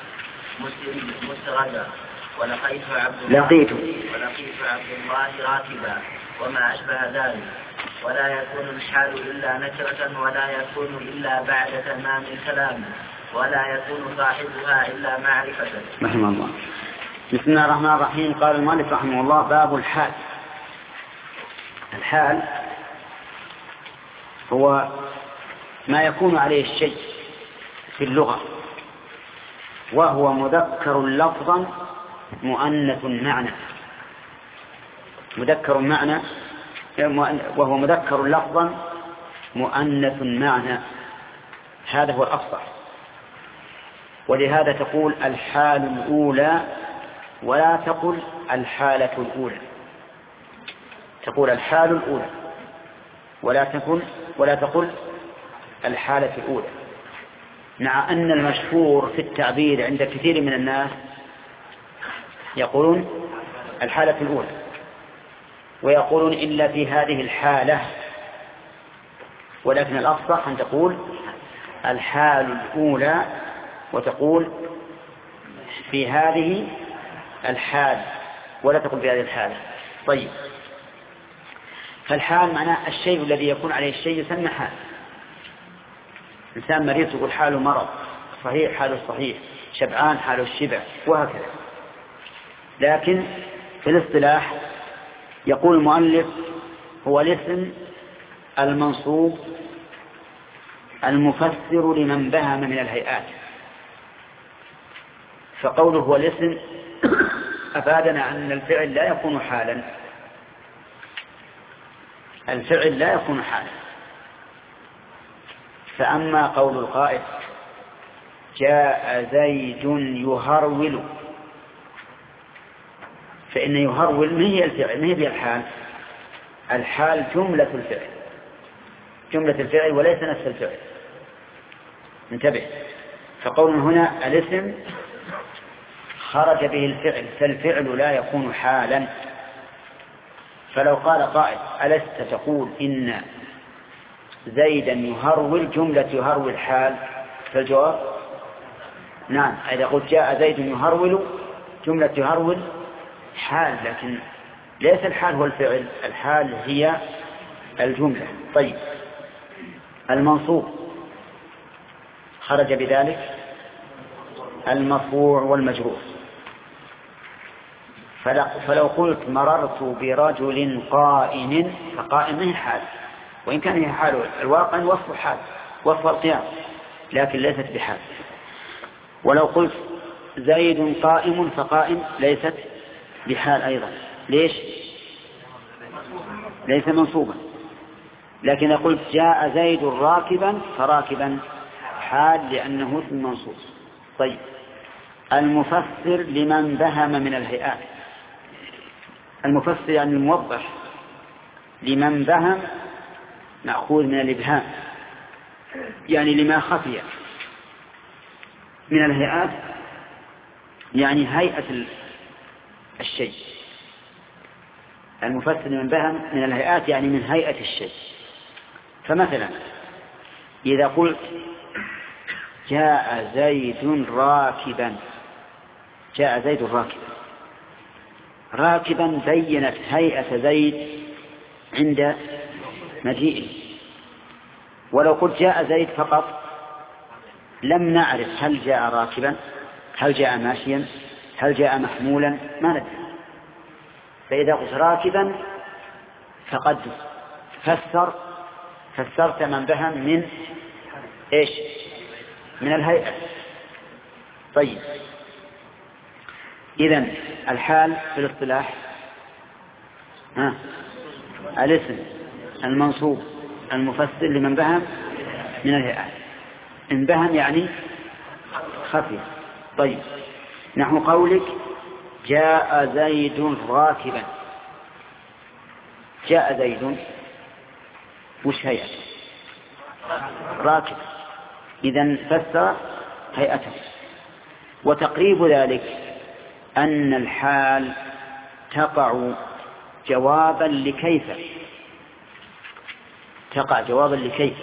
مسردا ولقيت عبد الله راكبا وما أشبه ذلك. ولا يكون الحال إلا نكرة ولا يكون إلا بعد تمام الكلام ولا يكون صاحبها إلا معرفة. رحمه الله. بسم الله الرحمن الرحيم. قال المؤلف رحمه الله باب الحال. الحال هو ما يكون عليه الشيء في اللغة وهو مذكر لفظا مؤنث معنى. وهو مذكر لفظا مؤنث معنى. هذا هو الأفصح. ولهذا تقول الحال الأولى ولا تقل الحالة الأولى. تقول الحال الأولى ولا تقل الحالة الأولى. مع أن المشهور في التعبير عند كثير من الناس يقولون الحالة الأولى ويقولون إلا في هذه الحالة. ولكن الأفصح أن تقول الحال الأولى وتقول في هذه الحال ولا تقول في هذه الحالة. طيب فالحال معناه الشيء الذي يكون عليه الشيء يسمى حال. إنسان مريض تقول حاله مرض، صحيح حاله صحيح، شبعان حاله الشبع، وهكذا. لكن في الاصطلاح يقول المؤلف هو الاسم المنصوب المفسر لمن بهم من الهيئات. فقوله هو الاسم أفادنا أن الفعل لا يكون حالا، الفعل لا يكون حالا. فأما قول القائل جاء زيد يهرول، فإن يهرول ما هي الفعل، ما هي الحال. الحال جملة الفعل، جملة الفعل وليس نفس الفعل. انتبه، فقول هنا الاسم خرج به الفعل، فالفعل لا يكون حالا. فلو قال قائل ألست تقول إن زيدا يهرول جملة يهرول حال، فالجواب نعم. إذا قلت جاء زيد يهرول جملة يهرول حال، لكن ليس الحال هو الفعل، الحال هي الجملة. طيب، المنصوب خرج بذلك المرفوع والمجرور. فلو قلت مررت برجل قائم، فقائم هي حال، وإن كان هي حال الواقع وصف حال، وصف القيام، لكن ليست بحال. ولو قلت زيد قائم، فقائم ليست بحال أيضا. ليش؟ ليس منصوبا. لكن قلت جاء زيد راكبا، فراكبا حال لأنه اسم منصوب. طيب، المفسر لمن بهم من الهيئات. المفسر يعني الموضح، لمن بهم مأخوذ من الإبهام، يعني لما خفي من الهيئات، يعني هيئة الشيء. المفسر لمن بهم من الهيئات يعني من هيئة الشيء. فمثلا إذا قلت جاء زيد راكبا، جاء زيد راكبا، راكبا بينت هيئة زيد عند مجيئه. ولو قلت جاء زيد فقط لم نعرف هل جاء راكبا، هل جاء ماشيا، هل جاء محمولا، ما ندري. فإذا قلت راكبا فقد فسرت من بهم من إيش؟ من الهيئة. طيب، إذن الحال في الاصطلاح الاسم المنصوب المفسر لمن بهم من الهيئات. إن بهم يعني خفي. طيب، نحو قولك جاء زيد راكبا، جاء زيد وش هيئة؟ راكب، إذن فسر هيئته. وتقريب ذلك أن الحال تقع جوابا لكيف، تقع جوابا لكيف،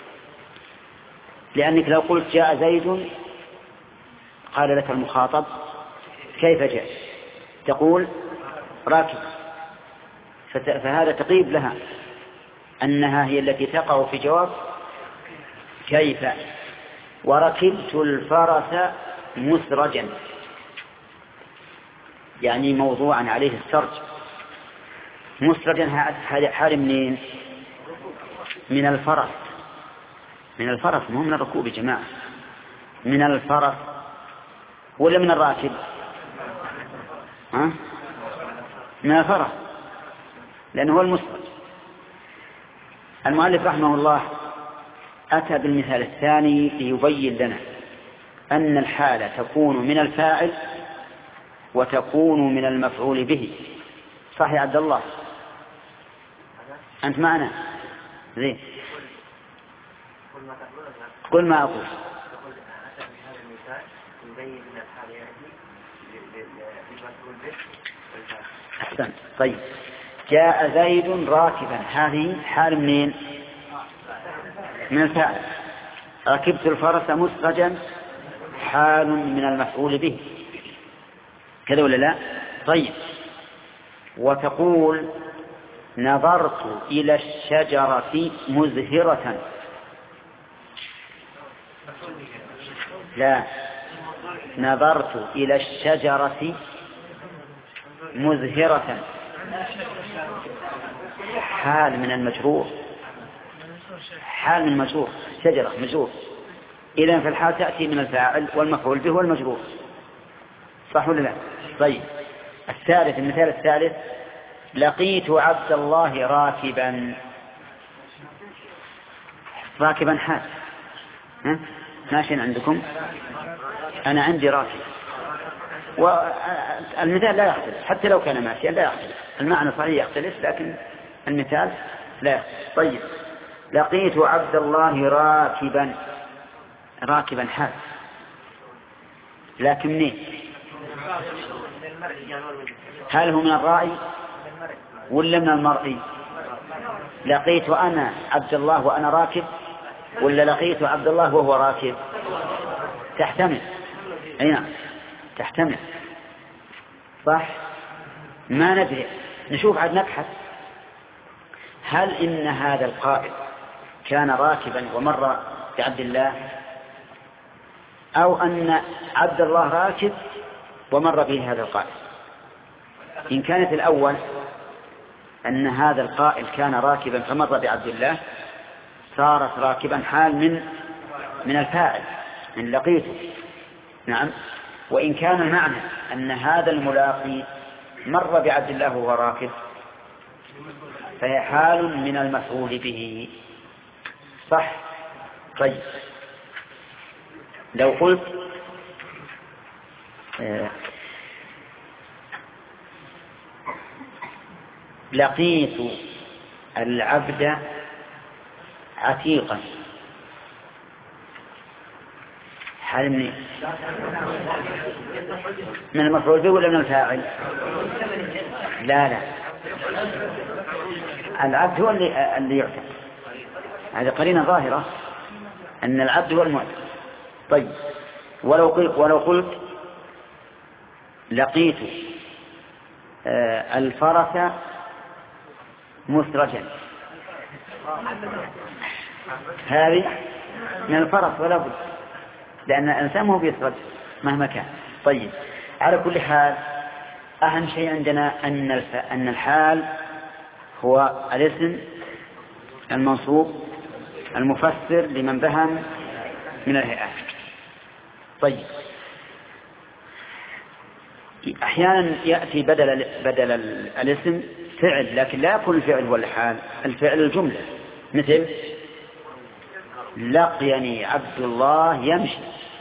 لأنك لو قلت جاء زيد قال لك المخاطب كيف جاء، تقول راكب، فهذا تقريب لها أنها هي التي تقع في جواب كيف. وركبت الفرس مسرجا، يعني موضوعا عليه السرج. مسرجا حال منين؟ من الفرس، من الفرس، مو من الركوب يا جماعة، من الفرس ولا من الراكب؟ من الفرس، لأنه هو المسرج. المؤلف رحمه الله أتى بالمثال الثاني ليبين لنا أن الحالة تكون من الفاعل وتكون من المفعول به. صح يا عبد الله؟ أنت معنا؟ زين، قل ما أقول. أحسن. طيب، جاء زيد راكبا، هذه حال منين؟ من الفاعل. ركبت الفرس مسرجا حال من المفعول به، كذا ولا لا؟ طيب، وتقول نظرت إلى الشجرة مزهرة، لا، نظرت إلى الشجرة مزهرة حال من المجرور، حال من المجرور، شجرة مجرور، إذن في الحال تأتي من الفاعل والمفعول به والمجرور، صح ولا لا؟ طيب الثالث، المثال الثالث: لقيت عبد الله راكبا. راكبا حال، ماشي عندكم؟ أنا عندي راكب، والمثال لا يختلف حتى لو كان ماشيا، لا يختلف، المعنى صحيح يختلف لكن المثال لا يختلف. طيب لقيت عبد الله راكبا، راكبا حال، لكن منين؟ هل هو من الرأي ولا من المرئي؟ لقيت أنا عبد الله وأنا راكب، ولا لقيت عبد الله وهو راكب؟ تحتمل، أي نعم تحتمل، صح؟ ما ندري، نشوف عاد نبحث، هل إن هذا القائد كان راكبا ومر بعبد الله، أو أن عبد الله راكب ومر به هذا القائد؟ إن كانت الأول أن هذا القائد كان راكبا فمر بعبد الله، صارت راكبا حال من الفاعل من لقيته، نعم. وإن كان المعنى أن هذا الملاقي مر بعبد الله وهو راكب، فهي حال من المفعول به، صح؟ طيب لو قلت لقيت العبد عتيقا، حال من المفعول به ولا من الفاعل؟ لا، العبد هو اللي يعتق، هذه قرينة ظاهرة أن العبد هو المعتق. طيب ولو قلت لقيت الفرس مسرجا، هذه من الفرس ولا بد، لأن الإنسان هو بيسرج مهما كان. طيب على كل حال أهم شيء عندنا أن الحال هو الاسم المنصوب المفسر لمن بهم من الهيئات. طيب أحيانا يأتي بدل الاسم فعل، لكن لا يكون الفعل هو الحال، الفعل الجملة، مثل لقيني عبد الله يمشي،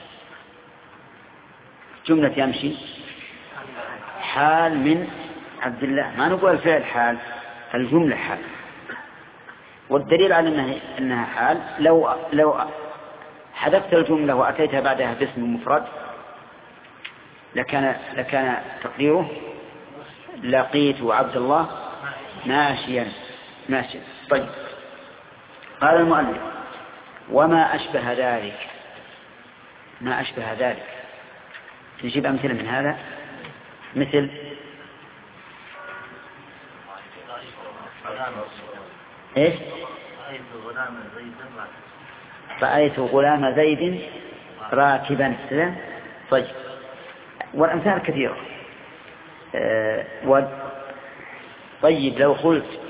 جملة يمشي حال من عبد الله، ما نقول الفعل حال، الجملة حال. والدليل على أنها حال لو حذفت الجملة وأتيتها بعدها باسم مفرد لكان تقديره لقيت عبد الله ماشيا. طيب قال المؤلف: وما أشبه ذلك. ما أشبه ذلك نجيب أمثلة من هذا، مثل إيش؟ رأيت غلام زيد راكبا. طيب والأمثال كثيرة. طيب لو قلت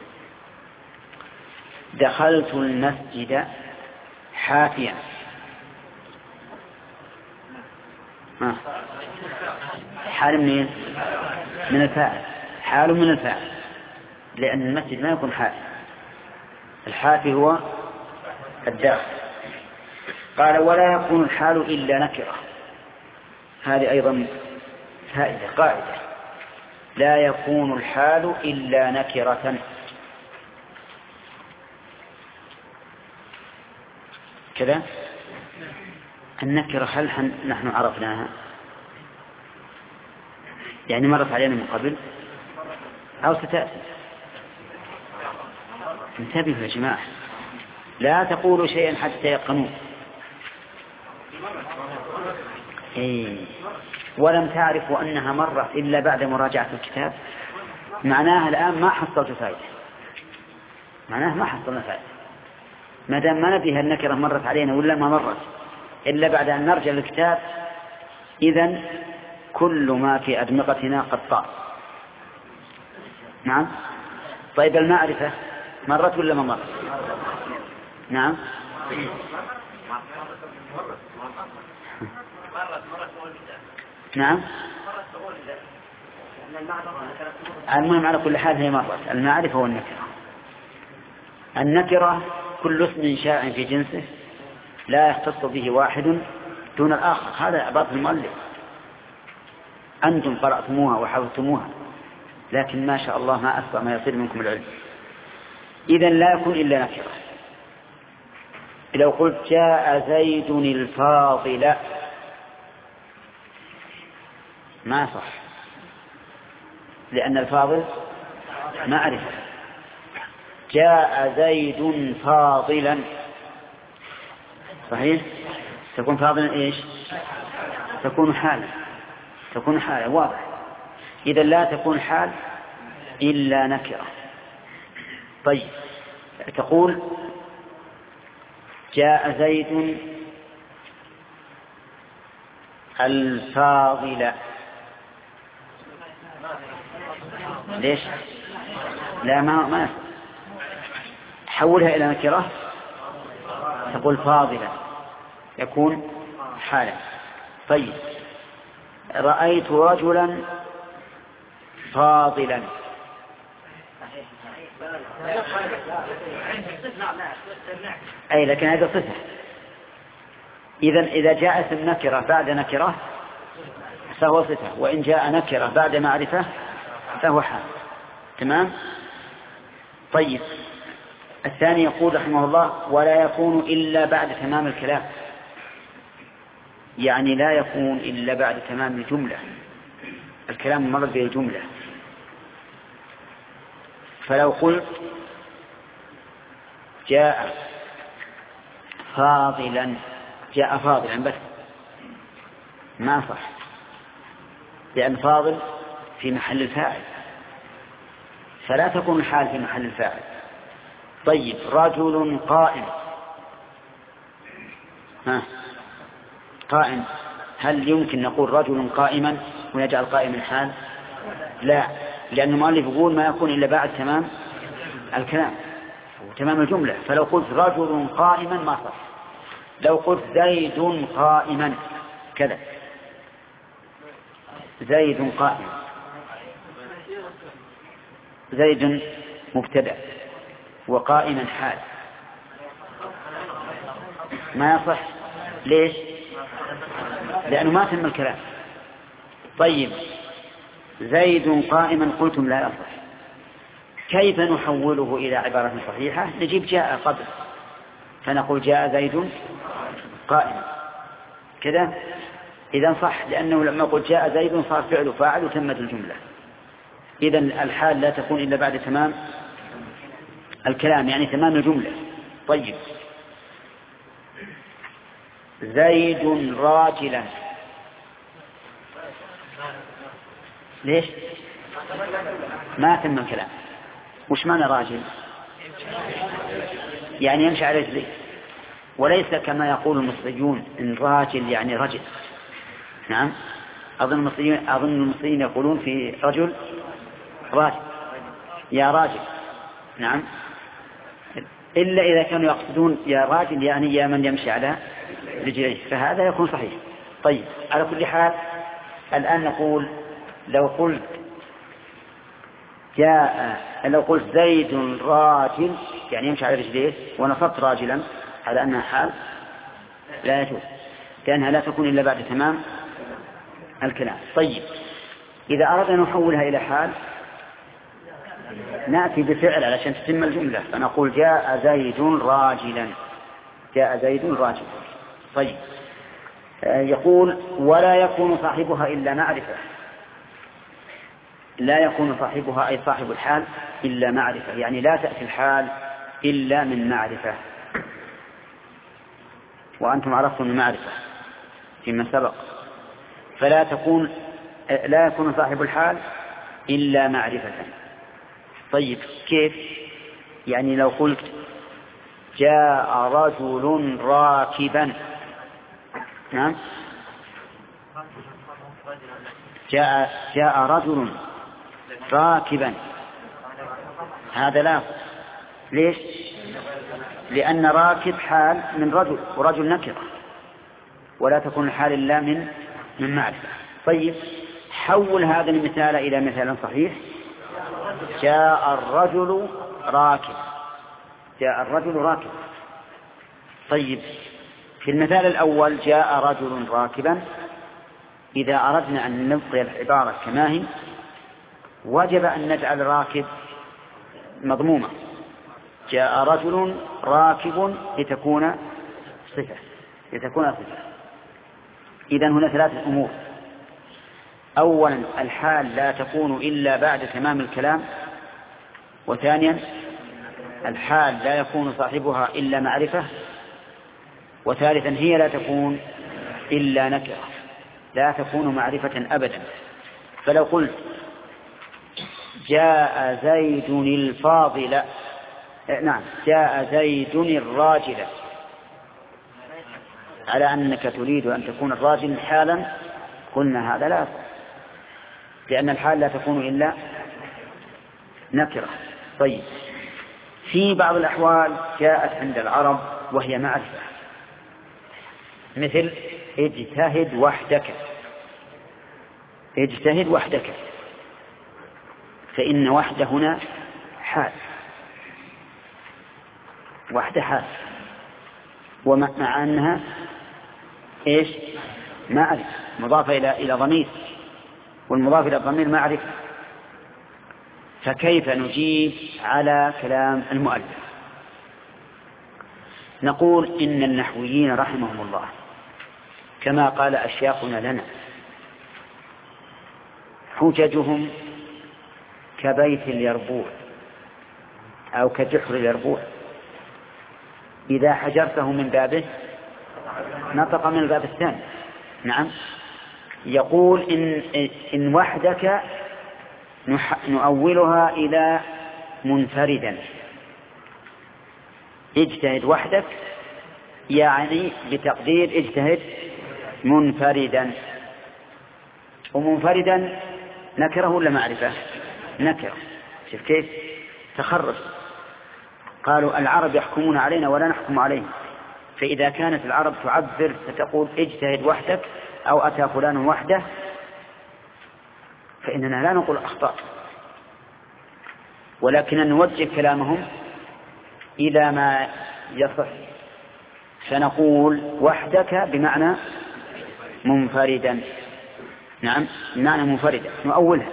دخلت المسجد حافيا، حال منين؟ من الفاعل، حال من الفاعل، لأن المسجد ما يكون حال، الحافي هو الداخل. قال: ولا يكون الحال إلا نكرة. هذه أيضا فائدة، قاعدة: لا يكون الحال إلا نكرة. كذا النكرة هل نحن عرفناها؟ يعني مرت علينا من قبل أو ستأتي؟ انتبهوا يا جماعة، لا تقولوا شيئا حتى يقنوا. ولم تعرفوا أنها مرت إلا بعد مراجعة الكتاب، معناها الآن ما حصلت فائدة، معناها ما حصلنا فائدة، ما دام ما ندري هل النكرة مرت علينا ولا ما مرت إلا بعد أن نرجع للكتاب، إذن كل ما في أدمغتنا قد طار، نعم. طيب المعرفة مرت ولا ما مرت؟ نعم. نعم. المهم على كل حال هي مرت. المعرفة والنكرة. النكرة كل اسم شائع في جنسه لا يختص به واحد دون الآخر. هذا عبارة المؤلف. أنتم قرأتموها وحفظتموها، لكن ما شاء الله ما أسبق ما يصير منكم العلم. إذن لا يكون إلا نكرة. لو قلت جاء زيد الفاضل ما صح، لأن الفاضل معرفة. جاء زيد فاضلا صحيح، تكون فاضلا إيش؟ تكون حالا، تكون حالا واضح. إذا لا تكون حال إلا نكرة. طيب تقول جاء زيد الفاضل، ليش؟ لا ما حولها إلى نكرة، تقول فاضلا يكون حالا. طيب رأيت رجلا فاضلا، أي لكن هذا صفة. إذا جاءت النكرة بعد نكرة فهو صفة، وإن جاء نكرة بعد معرفة فهو حال. تمام. طيب الثاني يقول رحمه الله ولا يكون إلا بعد تمام الكلام، يعني لا يكون إلا بعد تمام الجملة. الكلام مرد به الجملة. فلو قلت جاء فاضلا، جاء فاضلا بس ما صح، لأن فاضل في محل الفاعل، فلا تكون الحال في محل الفاعل. طيب رجل قائم، قائم، هل يمكن نقول رجل قائما ونجعل قائما حال؟ لا، لأن المؤلف يقول ما يكون إلا بعد تمام الكلام وتمام الجملة. فلو قلت رجل قائما ما صح. لو قلت زيد قائما كذا، زيد قائم، زيد مبتدأ وقائما حال، ما يصح. ليش؟ لأنه ما تم الكلام. طيب زيد قائما قلتم لا يصح. كيف نحوله إلى عبارة صحيحة؟ نجيب جاء قبل، فنقول جاء زيد قائما كذا. إذن صح، لأنه لما قلت جاء زيد صار فعل فاعل وتمت الجملة. إذن الحال لا تكون إلا بعد تمام الكلام، يعني تمام الجملة. طيب زيد راجلا، ليش؟ ما تم الكلام. وش معنى راجل؟ يعني يمشي على رجليه، وليس كما يقول المصريون إن راجل يعني رجل. نعم، أظن المصريين يقولون في رجل راجل، يا راجل. نعم، إلا إذا كانوا يقصدون يا راجل يعني يا من يمشي على رجليه، فهذا يكون صحيح. طيب على كل حال الآن نقول لو قلت زيد راجل يعني يمشي على رجليه ونصبت راجلا على أنها حال لا يجوز، لأنها لا تكون إلا بعد تمام الكلام. طيب إذا أردنا نحولها إلى حال نأتي بفعل علشان تتم الجملة، فنقول جاء زيد راجلا، جاء زيد راجلا. طيب يقول ولا يكون صاحبها إلا معرفة. لا يكون صاحبها أي صاحب الحال إلا معرفة، يعني لا تأتي الحال إلا من معرفة. وأنتم عرفتم المعرفة فيما سبق. لا يكون صاحب الحال إلا معرفة. طيب كيف؟ يعني لو قلت جاء رجل راكبا، نعم، جاء رجل راكبا هذا لا. ليش؟ لأن راكب حال من رجل، ورجل نكرة، ولا تكون الحال إلا من معرفة. طيب حول هذا المثال إلى مثال صحيح. جاء الرجل راكب. جاء الرجل راكب. طيب في المثال الأول جاء رجل راكبا، إذا أردنا أن نبقي العبارة كما هي وجب أن نجعل راكب مضمومة. جاء رجل راكب لتكون صفة. إذن هنا ثلاثة أمور. أولا الحال لا تكون إلا بعد تمام الكلام، وثانيا الحال لا يكون صاحبها إلا معرفة، وثالثا هي لا تكون إلا نكرة، لا تكون معرفة أبدا. فلو قلت جاء زيد الفاضل، جاء زيد الراجل، على أنك تريد أن تكون الراجل حالا، قلنا هذا لا، لأن الحال لا تكون إلا نكرة. طيب في بعض الأحوال جاءت عند العرب وهي معرفة، مثل اجتهد وحدك. اجتهد وحدك، فإن وحده هنا حال، وحده حال، ومع أنها إيش؟ معرفة مضافة إلى ضمير، والمضاف إلى الضمير معرفة. فكيف نجيب على كلام المؤلف؟ نقول إن النحويين رحمهم الله كما قال أشياخنا لنا حججهم كبيت اليربوع أو كجحر اليربوع، إذا حجرته من بابه نطق من الباب الثاني. نعم، يقول إن وحدك نؤولها إلى منفردا. اجتهد وحدك يعني بتقدير اجتهد منفردا، ومنفردا نكره ولا معرفة؟ نكره. شوف كيف تخرج. قالوا العرب يحكمون علينا ولا نحكم عليهم، فإذا كانت العرب تعبر فتقول اجتهد وحدك أو أتى فلان وحده، فإننا لا نقول أخطأ، ولكن نوجه كلامهم إلى ما يصح، فنقول وحدك بمعنى منفردا. نعم، بمعنى منفردا نؤولها،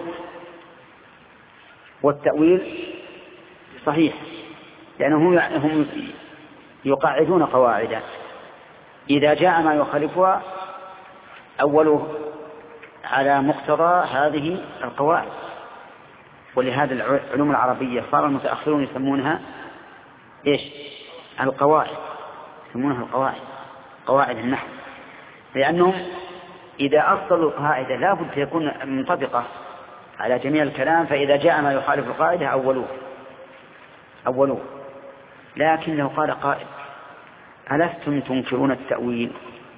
والتأويل صحيح، لأنهم هم يقاعدون قواعدا، إذا جاء ما يخالفها أولوا على مقتضى هذه القواعد. ولهذا العلوم العربية صار المتأخرون يسمونها إيش؟ القواعد، يسمونها القواعد، قواعد النحو، لأنهم إذا أصلوا القاعدة لا بد تكون منطبقة على جميع الكلام، فإذا جاء ما يخالف القاعدة أولوه. لكن لو قال قائل ألستم تنكرون التأويل؟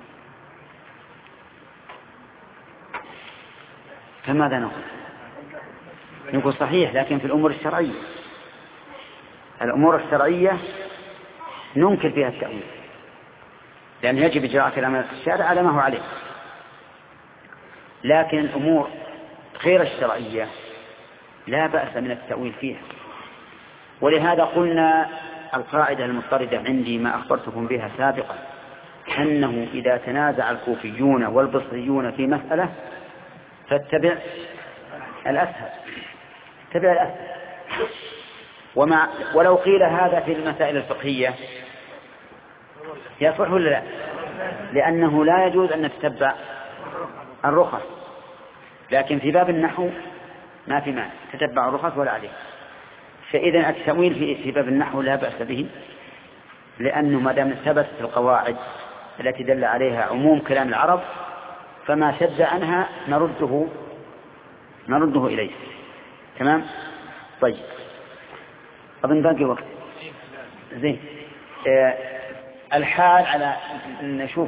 فماذا نقول؟ نقول صحيح، لكن في الأمور الشرعية، الأمور الشرعية ننكر فيها التأويل، لأن يجب إجراء كلام الشارع على ما هو عليه. لكن الأمور غير الشرعية لا بأس من التأويل فيها. ولهذا قلنا القاعدة المضطردة عندي ما أخبرتكم بها سابقا، أنه إذا تنازع الكوفيون والبصريون في مسألة فاتبع الأسهل، اتبع الأسهل. ولو قيل هذا في المسائل الفقهية يصح ولا لا؟ لأنه لا يجوز أن نتتبع الرخص، لكن في باب النحو ما في معنى تتبع الرخص ولا عليه. فإذا التأويل في باب النحو لا بأس به، لأنه ما دام ثبتت القواعد التي دل عليها عموم كلام العرب فما شد عنها نرده إليه. تمام؟ طيب أظن باقي وقت. زين، الحال على نشوف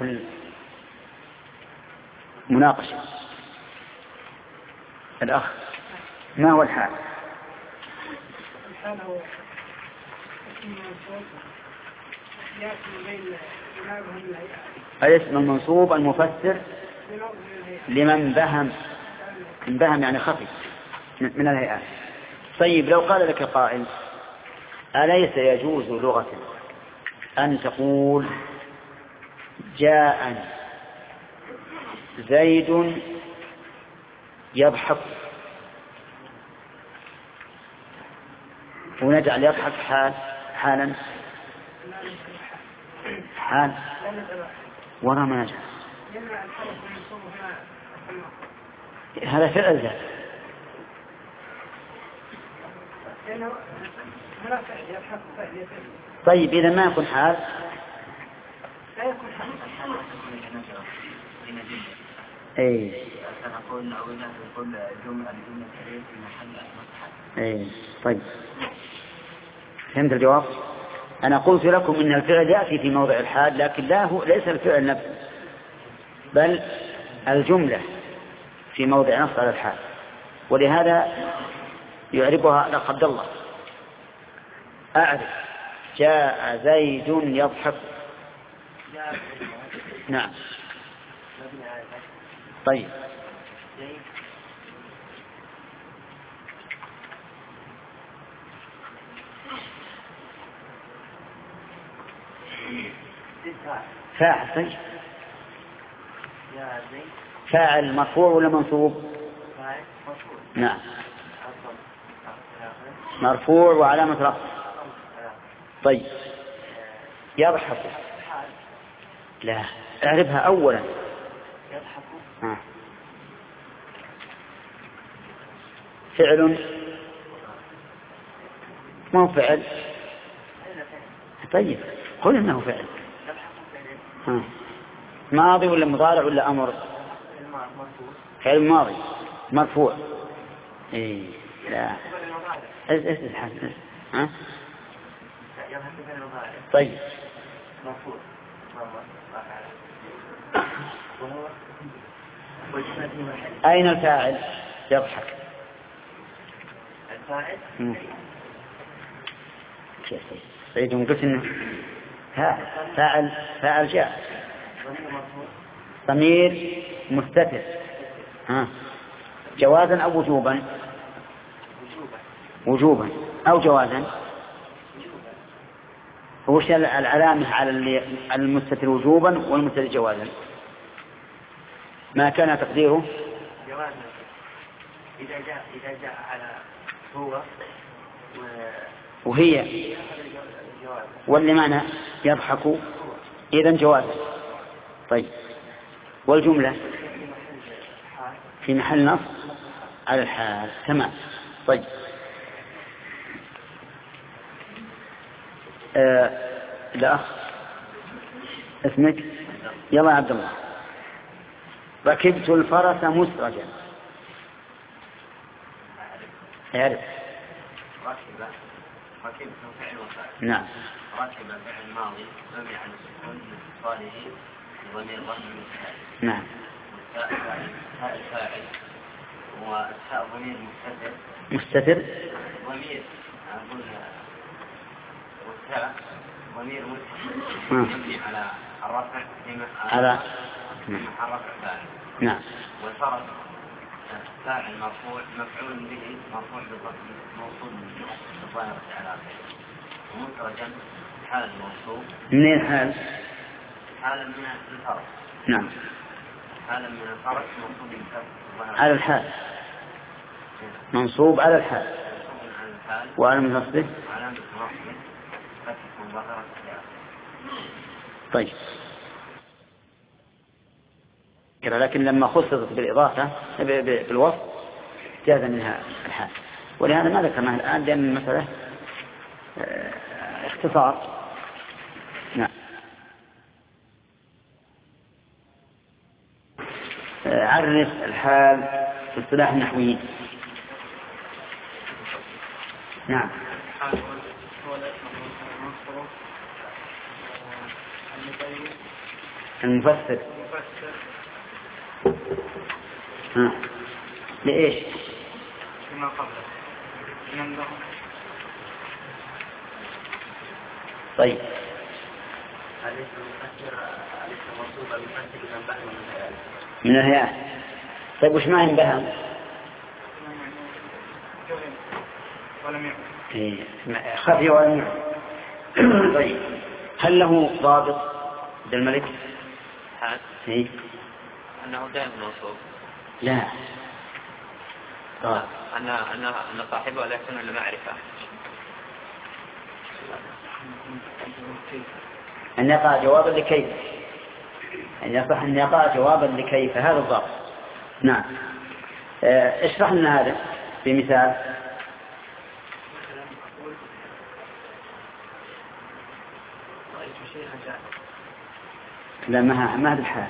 المناقشة. الأخ، ما هو الحال؟ هذا اسم منصوب يأتي بين منابهم الهيئات. الاسم المنصوب المفسر لمن بهم يعني خفي من الهيئات. طيب لو قال لك قائل أليس يجوز لغة أن تقول جاء زيد يضحك ونجعل يضحك حالا حال وراء ما نجعل هذا فعل ذات طيب إذا ما يكون حال لا يكون حال اي سنقول نعودها في كل جملة في محل مصحف. اي طيب فهمت الجواب. أنا قلت لكم إن الفعل يأتي في موضع الحال لكن ليس الفعل نفسه بل الجملة في موضع نص على الحال ولهذا يعربها لا قدر الله. أعرف جاء زيد يضحك. نعم طيب فاعل. طيب فاعل مرفوع ولا منصوب؟ نعم مرفوع وعلامة رفعه. طيب يضحك لا اعرفها أولا. فعل ما فعل. طيب قل إنه فعل. ماضي ولا مضارع ولا أمر؟ فعل ماضي مرفوع. إيه لا طيب أين الفاعل؟ يضحك. سيد قلت إنه فاعل جاء ضمير مستتر. جوازا أو وجوبا؟ وجوبا أو جوازا. وش العلامة على المستتر وجوبا والمستتر جوازا؟ ما كان تقديره جوازا إذا جاء على هو وهي واللي معنى يضحك إذن جوازا. طيب والجملة في محل نصب على الحال. تمام. طيب الأخ اسمك؟ يلا يا عبد الله. ركبت الفرس مسرجا. يعرف ركب فعل وفاعل. نعم ركب فعل ماضي مبني على السكون لاتصاله بضمير ضمن المتحرك. نعم هاء الفاعل والتاء ضمير مستتر ضمير أقول والتاء ضمير مستتر مبني على الرفع على الرفع فاعل. نعم والفرس فاعل مرفوع مفعول به مرفوع بالضم موصول بالظاهرة على آخره. ومسرجا حال موصول. منين حال؟ حالا من الفرس. نعم حالا من الفرس موصول بالظاهرة على الحال منصوب على الحال وعلامة نصبه فتح ظاهرة. طيب لكن لما خصصت بالإضافة بالوصف جاز منها الحال ولهذا ما ذكرناها الآن لأن المسألة اختصار. نعم عرف الحال في اصطلاح النحويين. نعم المفسر. لإيش؟ فيما قبله طيب من الهيئات. طيب وش ما ينبهم؟ خفي ولم يعلم. طيب هل له ضابط عبد الملك؟ أنه دائم موصوف. لا أن صاحبه لا يكون إلا معرفة. أن يقع جوابا لكيف، أن يصح أن يقع جوابا لكيف، هذا الضابط. نعم. اشرح لنا هذا بمثال. لا ما هذا الحال،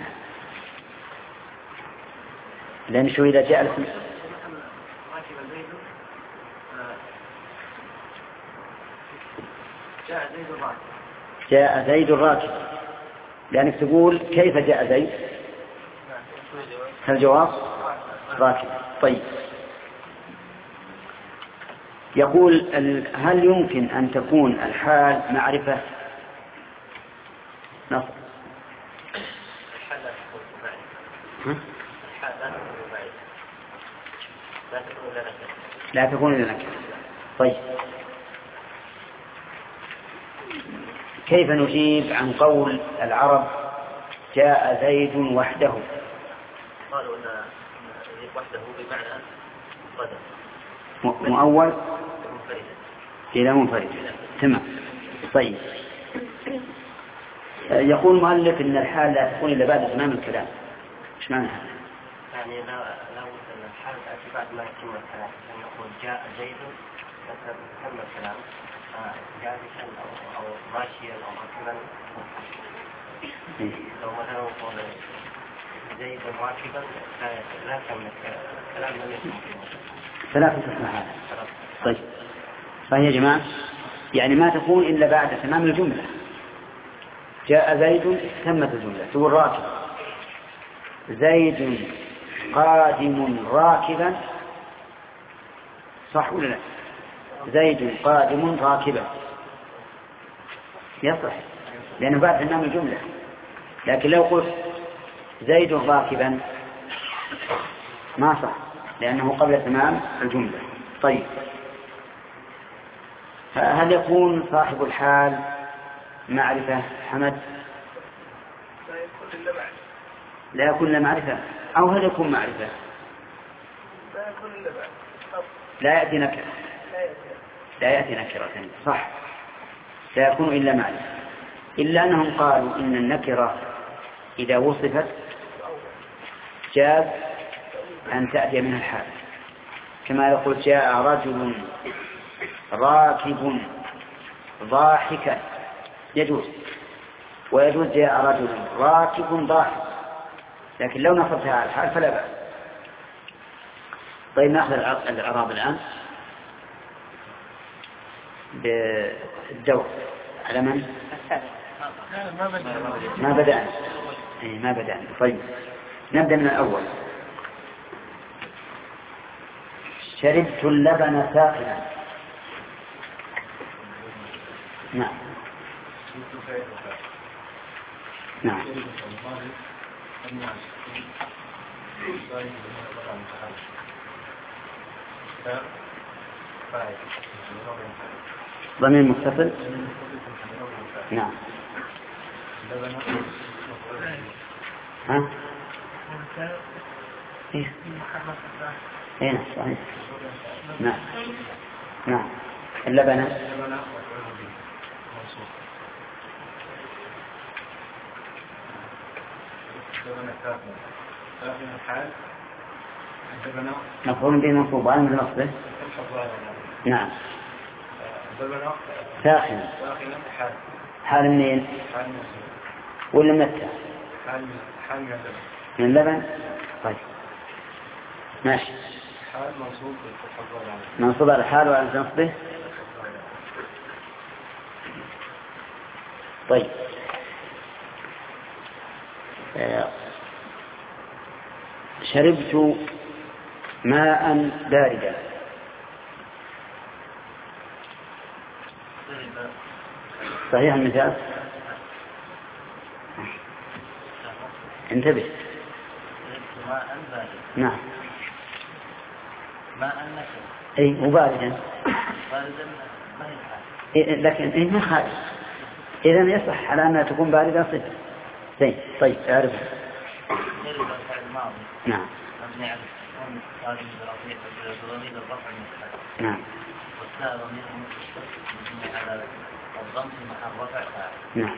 لأن شو إذا جاء الاسم جاء زيد الراكب، لأنك تقول كيف جاء زيد، الجواب راكب. طيب يقول هل يمكن أن تكون الحال معرفة؟ نص لا تكون إلا نكرة. طيب كيف نجيب عن قول العرب جاء زيد وحده؟ قالوا أن وحده بمعنى قدر مؤول إلى منفرد. تمام. طيب يقول المؤلف إن الحال لا تكون إلا بعد تمام الكلام. إيش معنى هذا؟ يعني لا بد أن الحال تأتي بعد ما يتم الكلام، أن يقول جاء زيد مثلا تم الكلام جالسا أو ماشيا أو راكبا. لو مثلا قول زيد راكبا لا تم الكلام لم يتم. ثلاثة أسماء. طيب صحيح يا جماعة، يعني ما تكون إلا بعد تمام الجملة. جاء زيد تمت الجملة، تقول راكب زيد قادم راكبا، صح ولا لا؟ زيد قادم راكبا يصح لأنه بعد تمام الجملة. لكن لو قلت زيد راكبا ما صح لأنه قبل تمام الجملة. طيب هل يكون صاحب الحال معرفة حمد؟ لا يكون إلا معرفة، أو هل يكون معرفة؟ لا يأتي نكرة، لا يأتي نكرة صح، لا يكون إلا معرفة، إلا أنهم قالوا إن النكرة إذا وصفت جاز أن تأتي من الحال، كما يقول جاء رجل راكب ضاحكا يجوز، ويجوز جاء رجل راكب ضاحك، لكن لو نصبتها على الحال فلا بأس. طيب نأخذ الإعراب الآن بالدور على من؟ ما بدأنا. طيب نبدأ من الأول. شربت اللبن ساخنا. نعم نعم. ضمير متصل. نعم. ها؟ ايه صحيح. نعم نعم. اللبن مفعول به منصوب على مثل نصبه. نعم. ساخن حال منين؟ ولا من التاء؟ من اللبن. طيب ماشي. منصوب على الحال وعلى نصبه. طيب شربت ماء باردا. صحيح المثال. انتبه. نعم. اي مباردا لكن ما خارج. اذا يصح على انها تكون بارده صفه. زين. طيب اعرف. نعم. نعم. نعم.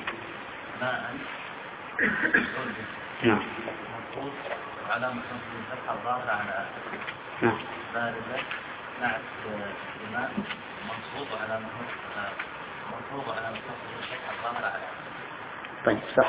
نعم. على مصنف الفتحة الظاهرة على نعم. باردة نعت الماء منصوب على مصنف الفتحة الظاهرة على. طيب صح.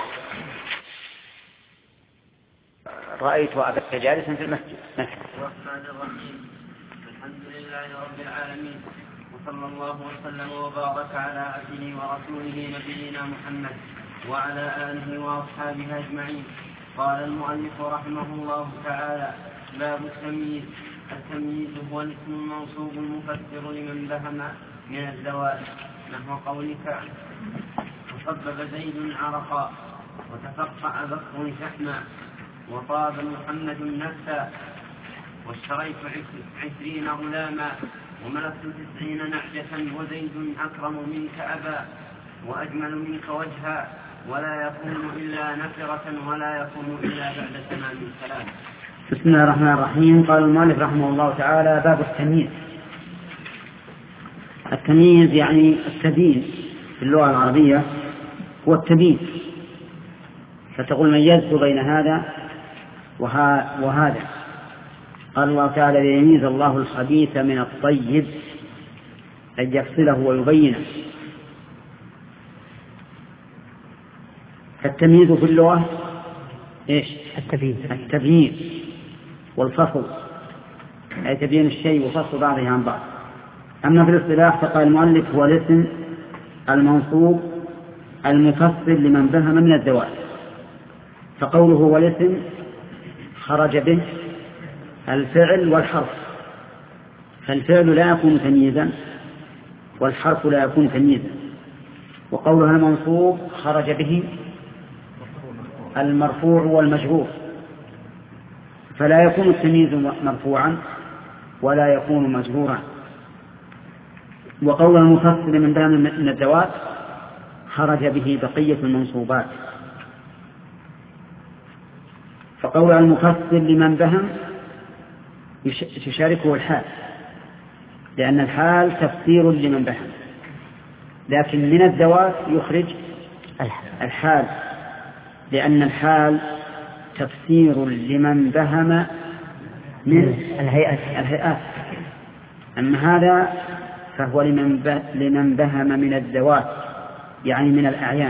رأيت أباك جالسا في المسجد. الرحمن الرحيم. الحمد لله رب العالمين، وصلى الله وسلم وبارك على عبده ورسوله نبينا محمد وعلى آله وأصحابه أجمعين. قال المؤلف رحمه الله تعالى: باب التمييز. التمييز هو الاسم المنصوب المفسر لمن بهم من الزوال، نحو قولك: وصبب زيد عرقا، وتفقع بكر شحما، وطاب محمد نفسا، واشتريت 20 غلاما، وملكت 90 نعجة، وزيد أكرم منك أبا، وأجمل منك وجها، ولا يكون إلا نفرة، ولا يكون إلا بعد تمام الكلام. بسم الله الرحمن الرحيم. قال المؤلف رحمه الله تعالى: باب التمييز. التمييز يعني التبيين في اللغة العربية هو التبيين، فتقول ميزت بين هذا وهذا. قال الله تعالى: ليميز الله الخبيث من الطيب، أن يفصله ويبينه. فالتمييز في اللغة إيش؟ التبيين والفصل، أي تبيين الشيء وفصل بعضه عن بعض. أما في الاصطلاح فقال المؤلف: هو الاسم المنصوب المفسر لمن بهم من الزوال. فقوله هو الاسم خرج به الفعل والحرف، فالفعل لا يكون تمييزا والحرف لا يكون تمييزا. وقولها المنصوب خرج به المرفوع والمجرور، فلا يكون التمييز مرفوعا ولا يكون مجرورا. وقولها المفسر لمن بهم من الذوات خرج به بقية المنصوبات. فقولها المفسر لمن بهم تشاركه الحال، لأن الحال تفسير لمن بهم، لكن من الذوات يخرج الحال، لأن الحال تفسير لمن بهم من الهيئات. أما هذا فهو لمن بهم من الذوات، يعني من الأعيان،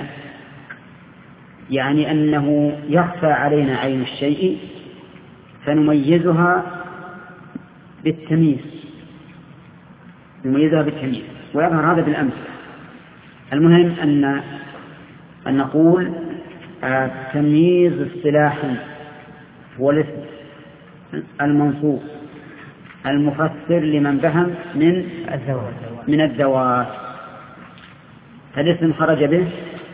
يعني أنه يخفى علينا عين الشيء فنميزها بالتمييز، ويظهر هذا بالأمثلة. المهم أن نقول التمييز اصطلاحا هو الاسم المنصوب المفسر لمن بهم من الذوات. فالاسم خرج به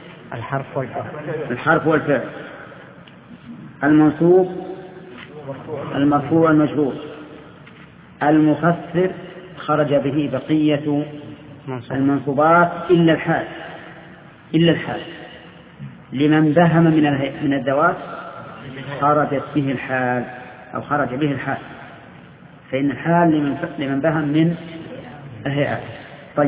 الحرف والفعل، المنصوب المرفوع المجرور، المفسر خرج به بقية المنصوبات إلا الحال. لمن بهم من الذوات خرجت به الحال أو خرج به الحال، فإن الحال لمن بهم من الهيئات. طيب،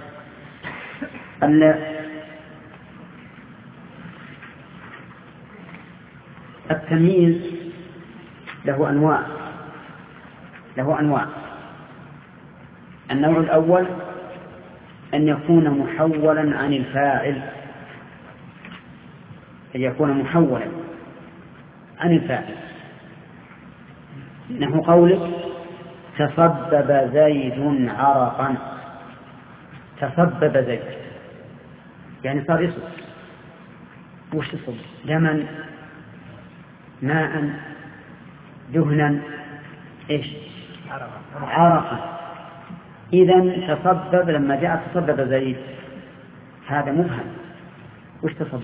التمييز له أنواع. النوع الأول أن يكون محولا عن الفاعل، نحو قولك: تسبب زيد عرقا. تسبب زيد يعني صار يصب. وش يصب؟ دما، ماء، دهنا، إيش؟ عرقا. إذن تسبب لما جاء تسبب زيد هذا مبهم. وش تصبب؟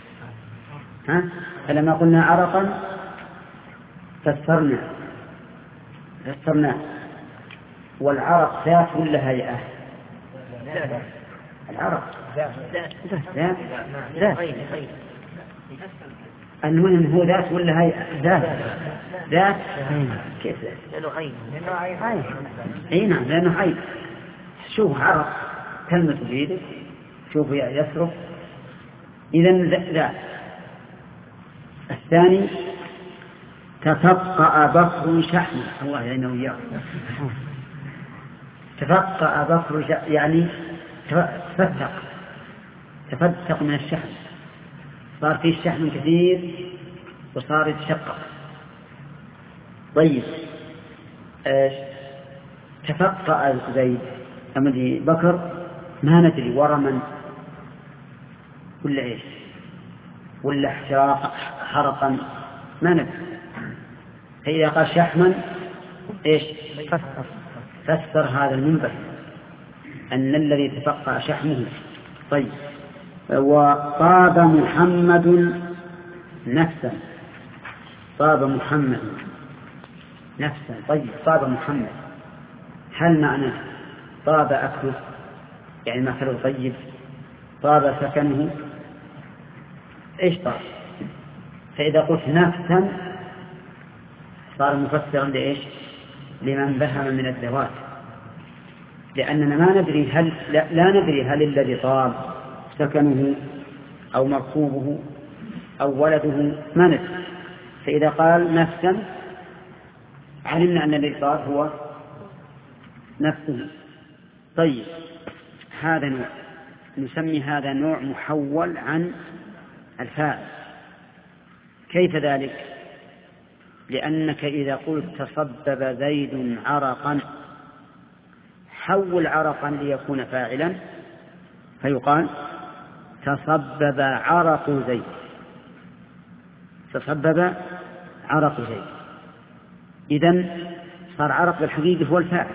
فلما قلنا عرقا فسرنا والعرق ذات ولا هيئة؟ العرق ذات. المهم هو ذات ولا هيئة؟ ذات. كيف ذات؟ لأنه عين. اي نعم لأنه عين. شوف عرق تلمس بيدك، شوف يصرف، إذن ذات. الثاني تفقأ بكر شحمه، الله يعينه وياه. تفقأ بكر يعني تفتق من الشحم، صار فيه شحم كثير وصار يتشقق. طيب تفقأ زيد أمدي بكر ما ندري ورما ولا إيش ولا احتراق حرقا ما ندري. فإذا قال شحما إيش فسر هذا المنبه أن الذي تفقأ شحمه. طيب وطاب محمد نفسا. طاب محمد نفسا. طيب طاب محمد هل معنى طاب أكله يعني ما كله طيب؟ طاب سكنه إيش طاب؟ فإذا قلت نفسا صار مفسرا لإيش؟ لمن بهم من الذوات، لأننا ما ندري لا ندري هل الذي طاب سكنه أو مركوبه أو ولده ما ندري. فإذا قال نفسا علمنا أن الذي طاب هو نفسه. طيب هذا نوع نسمي هذا نوع محول عن الفاعل. كيف ذلك؟ لأنك إذا قلت تصبب زيد عرقا حول عرقا ليكون فاعلا فيقال تصبب عرق زيد. تصبب عرق زيد. إذن صار عرق بالحقيقة هو الفاعل.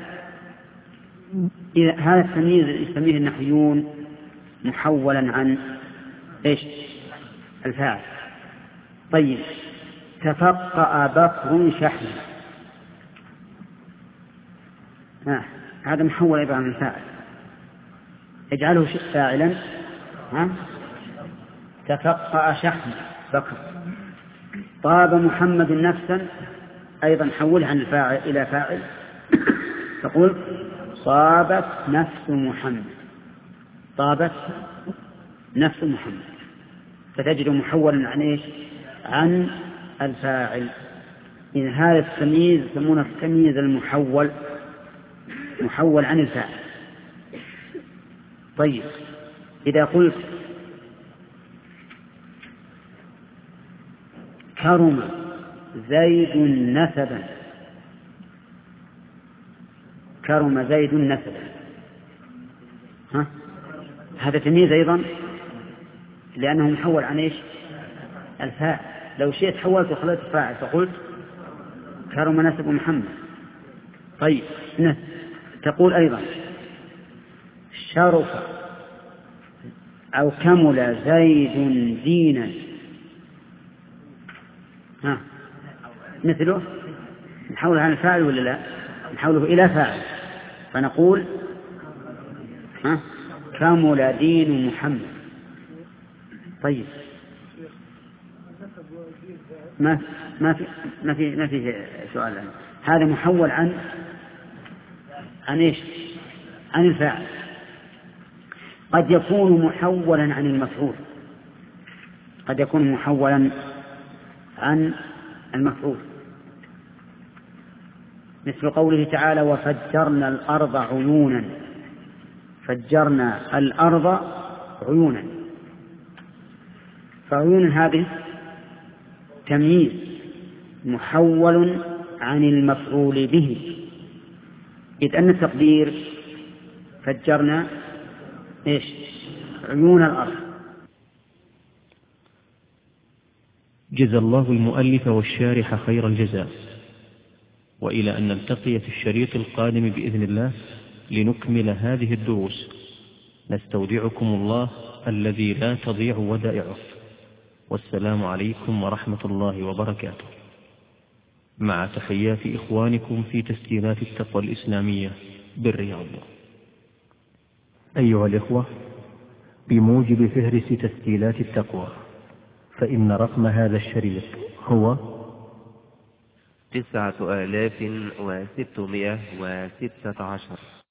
هذا التمييز يسميه النحويون محولا عن إيش؟ الفاعل. طيب تفقأ بكر شحمه هذا محول أيضا عن الفاعل، اجعله فاعلا. تفقأ شحمه بكر. طاب محمد نفسا أيضا حول عن الفاعل إلى فاعل، تقول طابت نفس محمد. طابت نفس محمد، فتجد محولا عن إيش؟ عن الفاعل. إن هذا التمييز يسمونه التمييز المحول، محول عن الفاعل. طيب إذا قلت كرم زيد نسبا، كرم زيد نسبا، هذا تمييز أيضا لأنه محول عن إيش؟ الفاعل. لو شئت حولت وخليت الفاعل فقلت كرم نسب محمد. طيب تقول أيضا شرف أو كمل زيد دينا، مثله نحوله عن الفاعل ولا لا؟ نحوله إلى فاعل فنقول كمل دين محمد. طيب ما في سؤال الآن. هذا محول عن إيش؟ عن الفاعل. قد يكون محولا عن المفعول، قد يكون محولا عن المفعول، مثل قوله تعالى وفجرنا الأرض عيونا. فجرنا الأرض عيونا، فعيون هذه تمييز محول عن المفعول به، إذ أن التقدير فجرنا إيش؟ عيون الأرض. جزى الله المؤلف والشارح خير الجزاء، وإلى أن نلتقي في الشريط القادم بإذن الله لنكمل هذه الدروس، نستودعكم الله الذي لا تضيع ودائعه. والسلام عليكم ورحمة الله وبركاته. مع تحيات إخوانكم في تسجيلات التقوى الإسلامية بالرياض. أيها الإخوة، بموجب فهرس تسجيلات التقوى، فإن رقم هذا الشريط هو 9616.